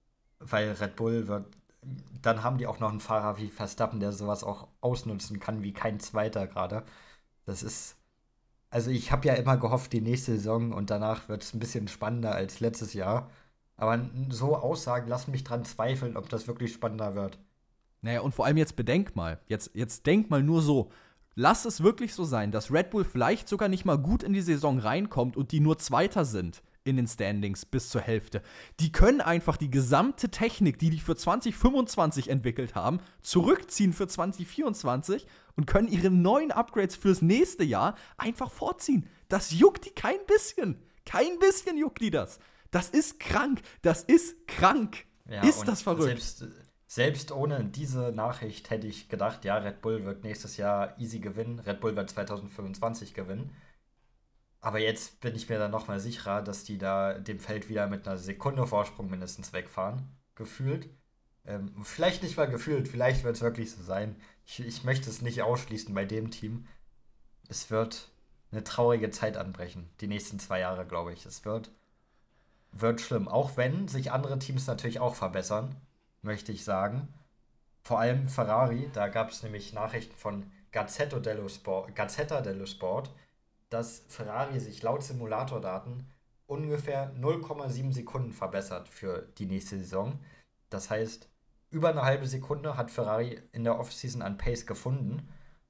weil Red Bull wird. Dann haben die auch noch einen Fahrer wie Verstappen, der sowas auch ausnutzen kann wie kein zweiter gerade. Das ist. Also, ich habe ja immer gehofft, die nächste Saison und danach wird es ein bisschen spannender als letztes Jahr. Aber so Aussagen lassen mich dran zweifeln, ob das wirklich spannender wird. Naja, und vor allem jetzt bedenk mal, jetzt, jetzt denk mal nur so, lass es wirklich so sein, dass Red Bull vielleicht sogar nicht mal gut in die Saison reinkommt und die nur Zweiter sind in den Standings bis zur Hälfte. Die können einfach die gesamte Technik, die die für zwanzig fünfundzwanzig entwickelt haben, zurückziehen für zwanzig vierundzwanzig und können ihre neuen Upgrades fürs nächste Jahr einfach vorziehen. Das juckt die kein bisschen. Kein bisschen juckt die das. Das ist krank. Das ist krank. Ja, ist und das verrückt? Selbst, selbst ohne diese Nachricht hätte ich gedacht, ja, Red Bull wird nächstes Jahr easy gewinnen. Red Bull wird zwanzig fünfundzwanzig gewinnen. Aber jetzt bin ich mir dann nochmal sicherer, dass die da dem Feld wieder mit einer Sekunde Vorsprung mindestens wegfahren. Gefühlt. Ähm, vielleicht nicht mal gefühlt, vielleicht wird es wirklich so sein. Ich, ich möchte es nicht ausschließen bei dem Team. Es wird eine traurige Zeit anbrechen. Die nächsten zwei Jahre, glaube ich. Es wird. Wird schlimm, auch wenn sich andere Teams natürlich auch verbessern, möchte ich sagen. Vor allem Ferrari, da gab es nämlich Nachrichten von Gazzetta dello Sport, Gazzetta dello Sport, dass Ferrari sich laut Simulatordaten ungefähr null Komma sieben Sekunden verbessert für die nächste Saison. Das heißt, über eine halbe Sekunde hat Ferrari in der Offseason an Pace gefunden.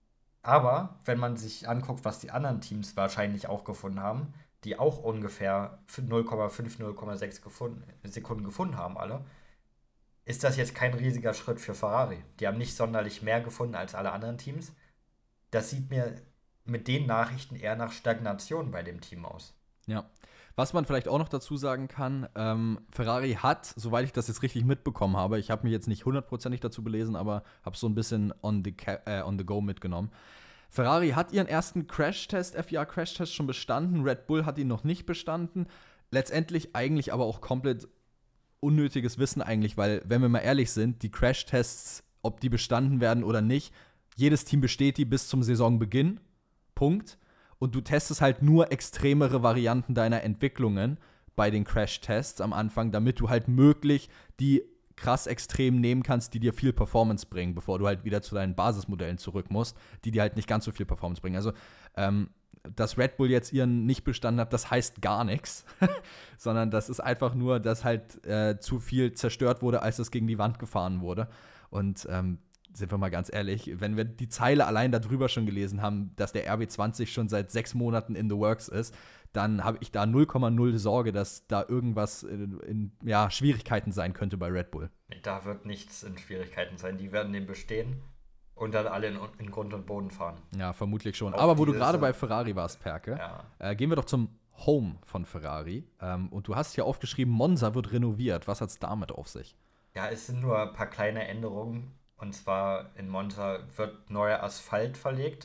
Aber wenn man sich anguckt, was die anderen Teams wahrscheinlich auch gefunden haben, die auch ungefähr null Komma fünf, null Komma sechs gefunden, Sekunden gefunden haben alle, ist das jetzt kein riesiger Schritt für Ferrari. Die haben nicht sonderlich mehr gefunden als alle anderen Teams. Das sieht mir mit den Nachrichten eher nach Stagnation bei dem Team aus. Ja. Was man vielleicht auch noch dazu sagen kann, ähm, Ferrari hat, soweit ich das jetzt richtig mitbekommen habe, ich habe mich jetzt nicht hundertprozentig dazu belesen, aber habe so ein bisschen on the, ca- äh, on the go mitgenommen. Ferrari hat ihren ersten Crashtest, F I A-Crashtest schon bestanden. Red Bull hat ihn noch nicht bestanden. Letztendlich eigentlich aber auch komplett unnötiges Wissen eigentlich, weil, wenn wir mal ehrlich sind, die Crashtests, ob die bestanden werden oder nicht, jedes Team besteht die bis zum Saisonbeginn. Punkt. Und du testest halt nur extremere Varianten deiner Entwicklungen bei den Crashtests am Anfang, damit du halt möglich die krass extrem nehmen kannst, die dir viel Performance bringen, bevor du halt wieder zu deinen Basismodellen zurück musst, die dir halt nicht ganz so viel Performance bringen. Also, ähm, dass Red Bull jetzt ihren nicht bestanden hat, das heißt gar nichts, sondern das ist einfach nur, dass halt äh, zu viel zerstört wurde, als es gegen die Wand gefahren wurde. Und ähm, sind wir mal ganz ehrlich, wenn wir die Zeile allein darüber schon gelesen haben, dass der R B zwanzig schon seit sechs Monaten in the works ist, dann habe ich da null Komma null Sorge, dass da irgendwas in, in ja, Schwierigkeiten sein könnte bei Red Bull. Da wird nichts in Schwierigkeiten sein. Die werden dem bestehen und dann alle in, in Grund und Boden fahren. Ja, vermutlich schon. Auf Aber wo du diese- gerade bei Ferrari warst, Perke, Ja. äh, gehen wir doch zum Home von Ferrari. Ähm, und du hast hier aufgeschrieben, Monza wird renoviert. Was hat es damit auf sich? Ja, es sind nur ein paar kleine Änderungen. Und zwar in Monza wird neuer Asphalt verlegt.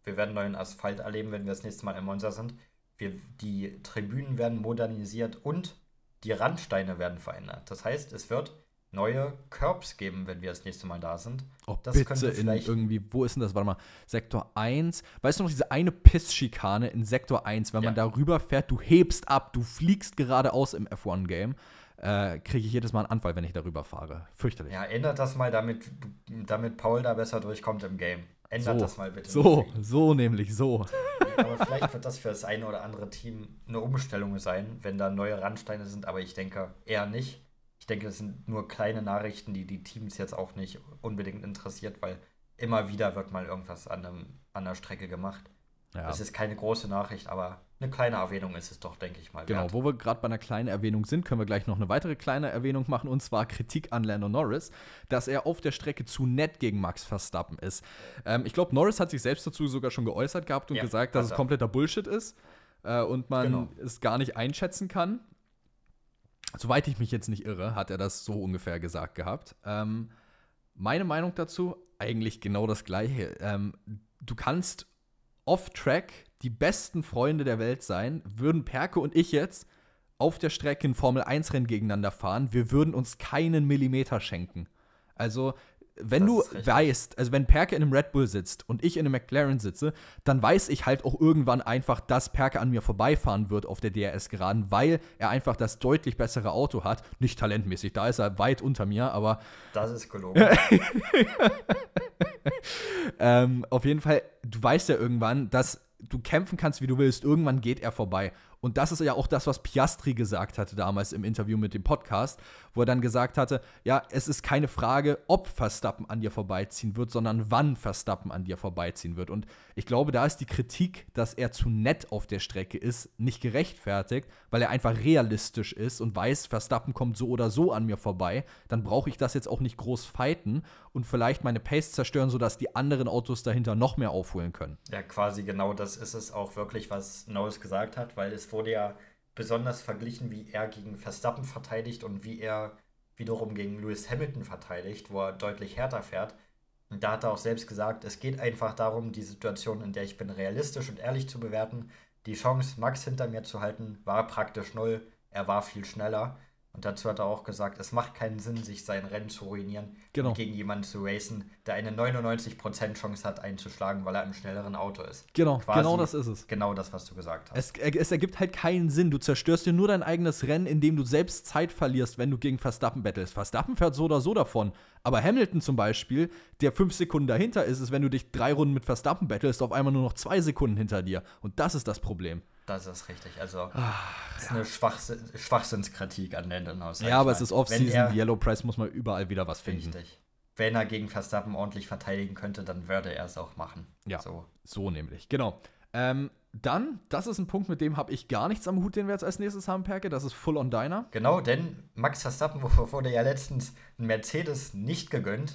Wir werden neuen Asphalt erleben, wenn wir das nächste Mal in Monza sind. Wir, die Tribünen werden modernisiert und die Randsteine werden verändert. Das heißt, es wird neue Curbs geben, wenn wir das nächste Mal da sind. Oh, das bitte könnte in vielleicht irgendwie, wo ist denn das? Warte mal, Sektor eins. Weißt du noch, diese eine Pissschikane in Sektor eins, wenn Ja. man da rüber fährt, du hebst ab, du fliegst geradeaus im F eins Game, äh, kriege ich jedes Mal einen Anfall, wenn ich darüber fahre. Fürchterlich. Ja, ändert das mal, damit, damit Paul da besser durchkommt im Game. Ändert so, das mal bitte. so, so nämlich, so. Aber vielleicht wird das für das eine oder andere Team eine Umstellung sein, wenn da neue Randsteine sind, aber ich denke eher nicht. Ich denke, es sind nur kleine Nachrichten, die die Teams jetzt auch nicht unbedingt interessiert, weil immer wieder wird mal irgendwas an, einem, an der Strecke gemacht. Ja. Es ist keine große Nachricht, aber eine kleine Erwähnung ist es doch, denke ich mal. Genau, wert. wo wir gerade bei einer kleinen Erwähnung sind, können wir gleich noch eine weitere kleine Erwähnung machen, und zwar Kritik an Lando Norris, dass er auf der Strecke zu nett gegen Max Verstappen ist. Ähm, ich glaube, Norris hat sich selbst dazu sogar schon geäußert gehabt und Ja, gesagt, dass hat es er. kompletter Bullshit ist äh, und man Genau. es gar nicht einschätzen kann. Soweit ich mich jetzt nicht irre, hat er das so ungefähr gesagt gehabt. Ähm, meine Meinung dazu, eigentlich genau das Gleiche. Ähm, du kannst off-track die besten Freunde der Welt sein, würden Perke und ich jetzt auf der Strecke ein Formel eins Rennen gegeneinander fahren, wir würden uns keinen Millimeter schenken. Also, wenn Das du ist richtig. weißt, also wenn Perke in einem Red Bull sitzt und ich in einem McLaren sitze, dann weiß ich halt auch irgendwann einfach, dass Perke an mir vorbeifahren wird auf der D R S-Geraden, weil er einfach das deutlich bessere Auto hat. Nicht talentmäßig, da ist er weit unter mir, aber Das ist gelogen. ähm, auf jeden Fall, du weißt ja irgendwann, dass du kämpfen kannst, wie du willst. Irgendwann geht er vorbei. Und das ist ja auch das, was Piastri gesagt hatte damals im Interview mit dem Podcast, wo er dann gesagt hatte, ja, es ist keine Frage, ob Verstappen an dir vorbeiziehen wird, sondern wann Verstappen an dir vorbeiziehen wird. Und ich glaube, da ist die Kritik, dass er zu nett auf der Strecke ist, nicht gerechtfertigt, weil er einfach realistisch ist und weiß, Verstappen kommt so oder so an mir vorbei. Dann brauche ich das jetzt auch nicht groß fighten und vielleicht meine Pace zerstören, sodass die anderen Autos dahinter noch mehr aufholen können. Ja, quasi genau das ist es auch wirklich, was Norris gesagt hat, weil es wurde ja besonders verglichen, wie er gegen Verstappen verteidigt und wie er wiederum gegen Lewis Hamilton verteidigt, wo er deutlich härter fährt. Und da hat er auch selbst gesagt, es geht einfach darum, die Situation, in der ich bin, realistisch und ehrlich zu bewerten. Die Chance, Max hinter mir zu halten, war praktisch null. Er war viel schneller. Und dazu hat er auch gesagt, es macht keinen Sinn, sich sein Rennen zu ruinieren Genau. und gegen jemanden zu racen, der eine neunundneunzig Prozent Chance hat, einzuschlagen, weil er im schnelleren Auto ist. Genau, Quasi genau das ist es. Genau das, was du gesagt hast. Es, es ergibt halt keinen Sinn. Du zerstörst dir nur dein eigenes Rennen, indem du selbst Zeit verlierst, wenn du gegen Verstappen battlest. Verstappen fährt so oder so davon. Aber Hamilton zum Beispiel, der fünf Sekunden dahinter ist, ist, wenn du dich drei Runden mit Verstappen battlest, auf einmal nur noch zwei Sekunden hinter dir. Und das ist das Problem. Das ist richtig. Also, das ist eine Schwachs- Schwachsinnskritik an Lando Norris. sag Ja, ich aber mal. es ist Wenn Off-Season, er- Yellow Price muss man überall wieder was finden. Richtig. Wenn er gegen Verstappen ordentlich verteidigen könnte, dann würde er es auch machen. Ja, So. so nämlich, genau. Ähm, dann, das ist ein Punkt, mit dem habe ich gar nichts am Hut, den wir jetzt als nächstes haben, Perke. Das ist Full on Deiner. Genau, denn Max Verstappen wurde ja letztens ein Mercedes nicht gegönnt.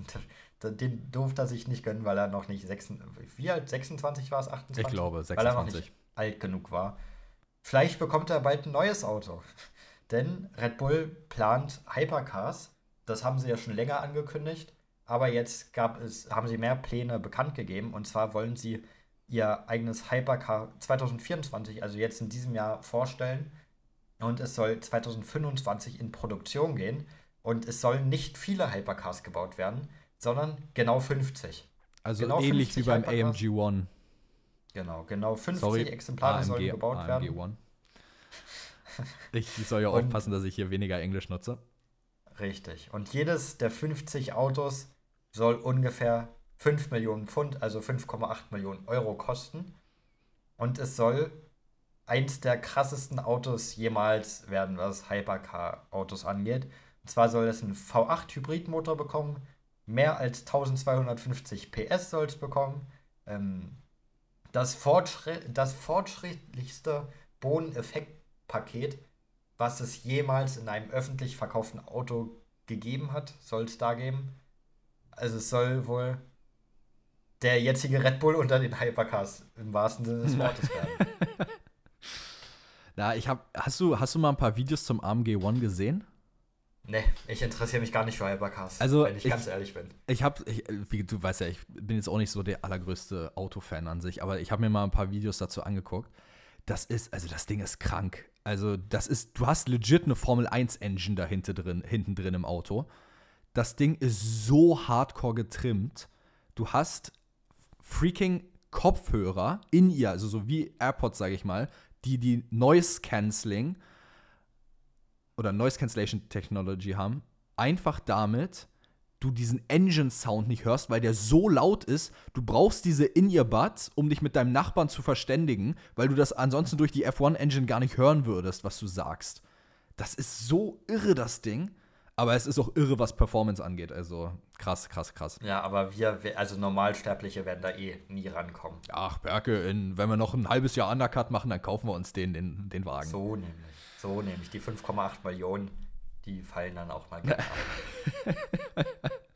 Den durfte er sich nicht gönnen, weil er noch nicht sechs, wie alt? sechsundzwanzig war es? achtundzwanzig? Ich glaube, Weil er noch sechsundzwanzig. nicht alt genug war. Vielleicht bekommt er bald ein neues Auto. Denn Red Bull plant Hypercars. Das haben sie ja schon länger angekündigt. Aber jetzt gab es, haben sie mehr Pläne bekannt gegeben. Und zwar wollen sie ihr eigenes Hypercar zwanzig vierundzwanzig, also jetzt in diesem Jahr, vorstellen. Und es soll zwanzig fünfundzwanzig in Produktion gehen. Und es sollen nicht viele Hypercars gebaut werden, sondern genau fünfzig. Also Genau ähnlich wie fünfzig beim Hypercars. A M G One. Genau, genau fünfzig Sorry, Exemplare sollen A M G, gebaut A M G werden. One. Ich soll ja Und- aufpassen, dass ich hier weniger Englisch nutze. Richtig. Und jedes der fünfzig Autos soll ungefähr fünf Millionen Pfund, also fünf Komma acht Millionen Euro kosten. Und es soll eins der krassesten Autos jemals werden, was Hypercar-Autos angeht. Und zwar soll es einen V acht Hybridmotor bekommen, mehr als eintausendzweihundertfünfzig P S soll es bekommen. Ähm, das, Fortschritt, das fortschrittlichste Bodeneffektpaket, was es jemals in einem öffentlich verkauften Auto gegeben hat, soll es da geben. Also es soll wohl der jetzige Red Bull unter den Hypercars im wahrsten Sinne des Wortes werden. Na, ich hab, hast du, hast du mal ein paar Videos zum A M G One gesehen? Ne, ich interessiere mich gar nicht für Hypercars, Also, wenn ich, ich- ganz ehrlich bin. Ich habe, ich, wie du weißt ja, ich bin jetzt auch nicht so der allergrößte Autofan an sich, aber ich habe mir mal ein paar Videos dazu angeguckt. Das ist, also das Ding ist krank. Also das ist, du hast legit eine Formel eins Engine da hinten drin, hinten drin im Auto. Das Ding ist so hardcore getrimmt. Du hast freaking Kopfhörer in ihr, also so wie AirPods, sage ich mal, die die Noise Cancelling oder Noise Cancellation Technology haben, einfach damit du diesen Engine-Sound nicht hörst, weil der so laut ist. Du brauchst diese In-Ear-Buds, um dich mit deinem Nachbarn zu verständigen, weil du das ansonsten durch die F eins Engine gar nicht hören würdest, was du sagst. Das ist so irre, das Ding. Aber es ist auch irre, was Performance angeht. Also krass, krass, krass. Ja, aber wir, wir- also Normalsterbliche werden da eh nie rankommen. Ach, Berke, in, wenn wir noch ein halbes Jahr Undercut machen, dann kaufen wir uns den, den, den Wagen. So nämlich. So nämlich. Die fünf Komma acht Millionen, die fallen dann auch mal gerne ab.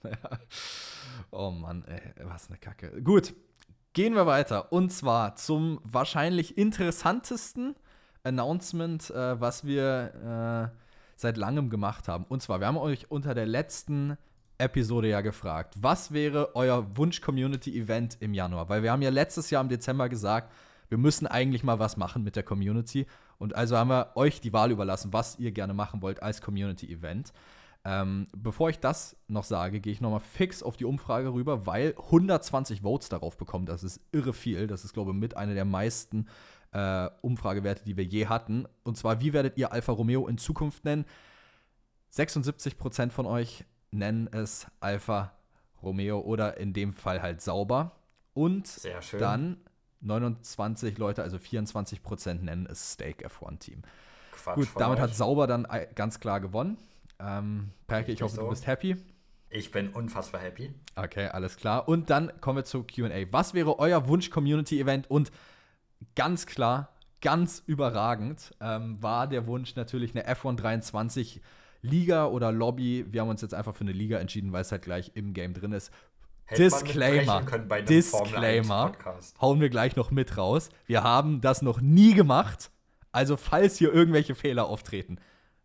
Oh Mann, ey, was eine Kacke. Gut, gehen wir weiter. Und zwar zum wahrscheinlich interessantesten Announcement, äh, was wir äh, seit langem gemacht haben. Und zwar, wir haben euch unter der letzten Episode ja gefragt, was wäre euer Wunsch-Community-Event im Januar? Weil wir haben ja letztes Jahr im Dezember gesagt, wir müssen eigentlich mal was machen mit der Community. Und also haben wir euch die Wahl überlassen, was ihr gerne machen wollt als Community-Event. Ähm, bevor ich das noch sage, gehe ich nochmal fix auf die Umfrage rüber, weil hundertzwanzig Votes darauf bekommen. Das ist irre viel. Das ist, glaube ich, mit einer der meisten äh, Umfragewerte, die wir je hatten. Und zwar, wie werdet ihr Alfa Romeo in Zukunft nennen? sechsundsiebzig Prozent von euch nennen es Alfa Romeo oder in dem Fall halt sauber. Und Sehr schön. dann neunundzwanzig Leute, also vierundzwanzig Prozent nennen es Steak F eins Team. Quatsch Gut, von damit euch. hat sauber dann ei- ganz klar gewonnen. Ähm, Perke, ich Richtig hoffe, du so. bist happy. Ich bin unfassbar happy. Okay, alles klar. Und dann kommen wir zu Q und A. Was wäre euer Wunsch-Community-Event? Und ganz klar, ganz überragend ähm, war der Wunsch natürlich eine F eins dreiundzwanzig Liga oder Lobby. Wir haben uns jetzt einfach für eine Liga entschieden, weil es halt gleich im Game drin ist. Hätte man Disclaimer, mitbrechen können bei einem Disclaimer, Formel eins Podcast. hauen wir gleich noch mit raus. Wir haben das noch nie gemacht. Also falls hier irgendwelche Fehler auftreten,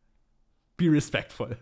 be respectful.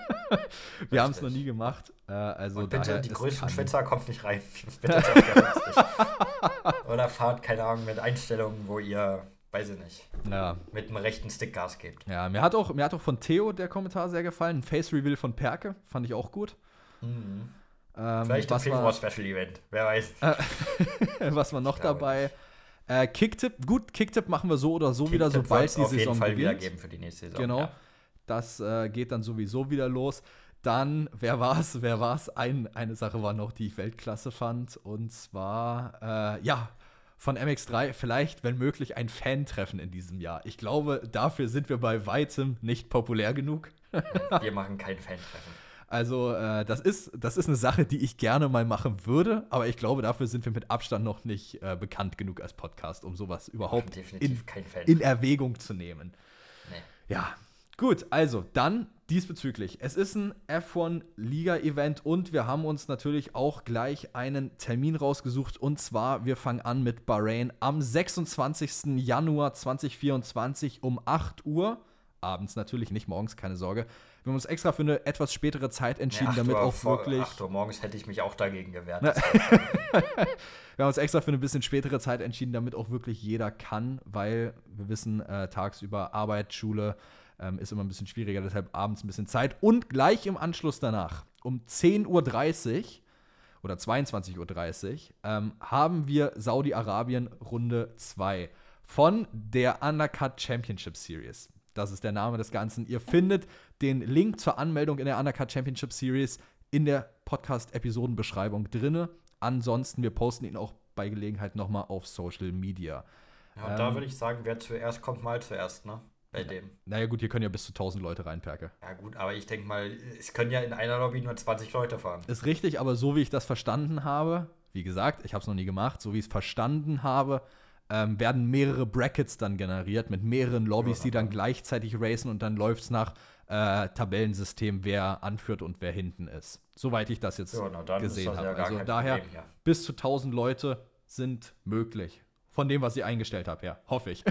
Wir haben es noch nie gemacht. Äh, also Und bitte, daher, die es größten kann- Schwitzer kommt nicht rein. Bitte zerstört uns nicht. Oder fahrt, keine Ahnung, mit Einstellungen, wo ihr, weiß ich nicht, Ja, mit dem rechten Stick Gas gebt. ja mir, hat auch, mir hat auch von Theo der Kommentar sehr gefallen. Ein Face-Reveal von Perke, fand ich auch gut. Ähm, Vielleicht ein was, war, Februar-Special-Event, wer weiß. was war noch glaube dabei? Äh, Kicktipp, gut, Kicktipp machen wir so oder so wieder, Kicktipp sobald wird's die auf jeden Saison Fall wieder beginnt. geben für die nächste Saison. Genau. Ja. Das äh, geht dann sowieso wieder los. Dann, wer war's? Wer war's? Ein, eine Sache war noch, die ich Weltklasse fand. Und zwar, äh, ja, von M X drei vielleicht, wenn möglich, ein Fan-Treffen in diesem Jahr. Ich glaube, dafür sind wir bei weitem nicht populär genug. Wir machen kein Fan-Treffen. Also, äh, das ist, das ist eine Sache, die ich gerne mal machen würde. Aber ich glaube, dafür sind wir mit Abstand noch nicht äh, bekannt genug als Podcast, um sowas überhaupt Definitiv in, kein Fan. in Erwägung zu nehmen. Nee. Ja, gut, also dann diesbezüglich. Es ist ein F eins Liga-Event und wir haben uns natürlich auch gleich einen Termin rausgesucht. Und zwar, wir fangen an mit Bahrain am sechsundzwanzigsten Januar zweitausendvierundzwanzig um acht Uhr. Abends natürlich, nicht morgens, keine Sorge. Wir haben uns extra für eine etwas spätere Zeit entschieden, Nee, damit Uhr auch vor- wirklich. acht Uhr morgens hätte ich mich auch dagegen gewehrt. Na- Das Wir haben uns extra für eine bisschen spätere Zeit entschieden, damit auch wirklich jeder kann, weil wir wissen, äh, tagsüber Arbeit, Schule ähm, ist immer ein bisschen schwieriger, deshalb abends ein bisschen Zeit. Und gleich im Anschluss danach, um zehn Uhr dreißig oder zweiundzwanzig Uhr dreißig, ähm, haben wir Saudi-Arabien Runde zwei von der Undercut Championship Series. Das ist der Name des Ganzen. Ihr findet den Link zur Anmeldung in der Undercut Championship Series in der Podcast-Episodenbeschreibung drinne. Ansonsten, wir posten ihn auch bei Gelegenheit nochmal auf Social Media. ja, und Ähm, da würde ich sagen, wer zuerst kommt, mal zuerst, ne? Bei dem. Naja gut, hier können ja bis zu tausend Leute rein, Perke. Ja gut, aber ich denke mal, es können ja in einer Lobby nur zwanzig Leute fahren. Ist richtig, aber so wie ich das verstanden habe, wie gesagt, ich habe es noch nie gemacht, so wie ich es verstanden habe, ähm, werden mehrere Brackets dann generiert mit mehreren Lobbys, Ja, die dann dann- gleichzeitig racen und dann läuft es nach äh, Tabellensystem, wer anführt und wer hinten ist. Soweit ich das jetzt Ja, na dann ist gesehen das ja habe. gar Also kein daher, Problem hier. bis zu tausend Leute sind möglich. Von dem, was ich eingestellt habe, her. Hoffe ich.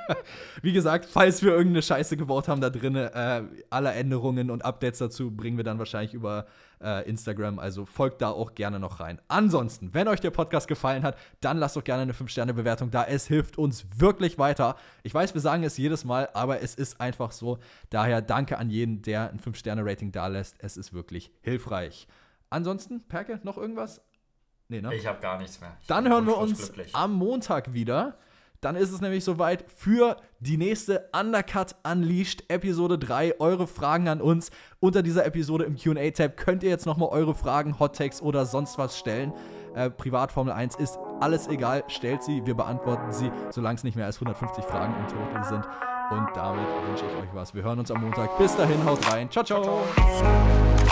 Wie gesagt, falls wir irgendeine Scheiße gebaut haben da drin, äh, alle Änderungen und Updates dazu bringen wir dann wahrscheinlich über äh, Instagram. Also folgt da auch gerne noch rein. Ansonsten, wenn euch der Podcast gefallen hat, dann lasst doch gerne eine fünf Sterne Bewertung da. Es hilft uns wirklich weiter. Ich weiß, wir sagen es jedes Mal, aber es ist einfach so. Daher danke an jeden, der ein fünf Sterne Rating da lässt. Es ist wirklich hilfreich. Ansonsten, Perke, noch irgendwas? Nee, ne? Ich habe gar nichts mehr. Ich Dann hören wir uns glücklich. am Montag wieder. Dann ist es nämlich soweit für die nächste Undercut Unleashed Episode drei. Eure Fragen an uns. Unter dieser Episode im Q und A-Tab könnt ihr jetzt nochmal eure Fragen, Hot-Takes oder sonst was stellen. Äh, Privat Formel eins ist alles egal. Stellt sie, wir beantworten sie, solange es nicht mehr als hundertfünfzig Fragen im Total sind. Und damit wünsche ich euch was. Wir hören uns am Montag. Bis dahin, haut rein. Ciao, ciao. ciao, ciao.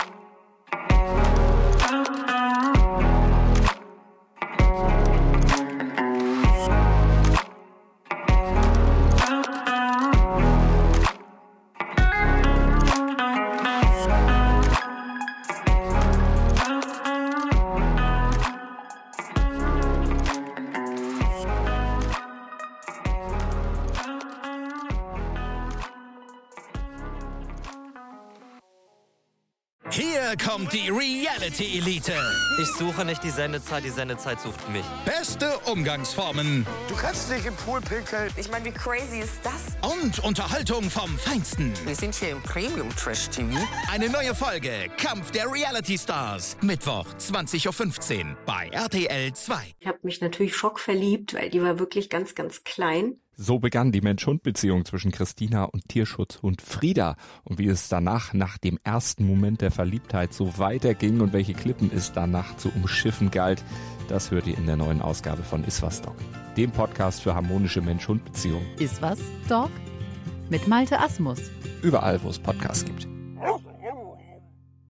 Hier kommt die Reality Elite. Ich suche nicht die Sendezeit, die Sendezeit sucht mich. Beste Umgangsformen. Du kannst dich im Pool pinkeln. Ich meine, wie crazy ist das? Und Unterhaltung vom Feinsten. Wir sind hier im Premium Trash T V. Eine neue Folge Kampf der Reality Stars. Mittwoch, zwanzig Uhr fünfzehn bei R T L zwei. Ich habe mich natürlich schockverliebt, weil die war wirklich ganz, ganz klein. So begann die Mensch-Hund-Beziehung zwischen Christina und Tierschutzhund Frieda. Und wie es danach, nach dem ersten Moment der Verliebtheit, so weiterging und welche Klippen es danach zu umschiffen galt, das hört ihr in der neuen Ausgabe von Iswas Dog, dem Podcast für harmonische Mensch-Hund-Beziehungen. Iswas Dog? Mit Malte Asmus. Überall, wo es Podcasts gibt.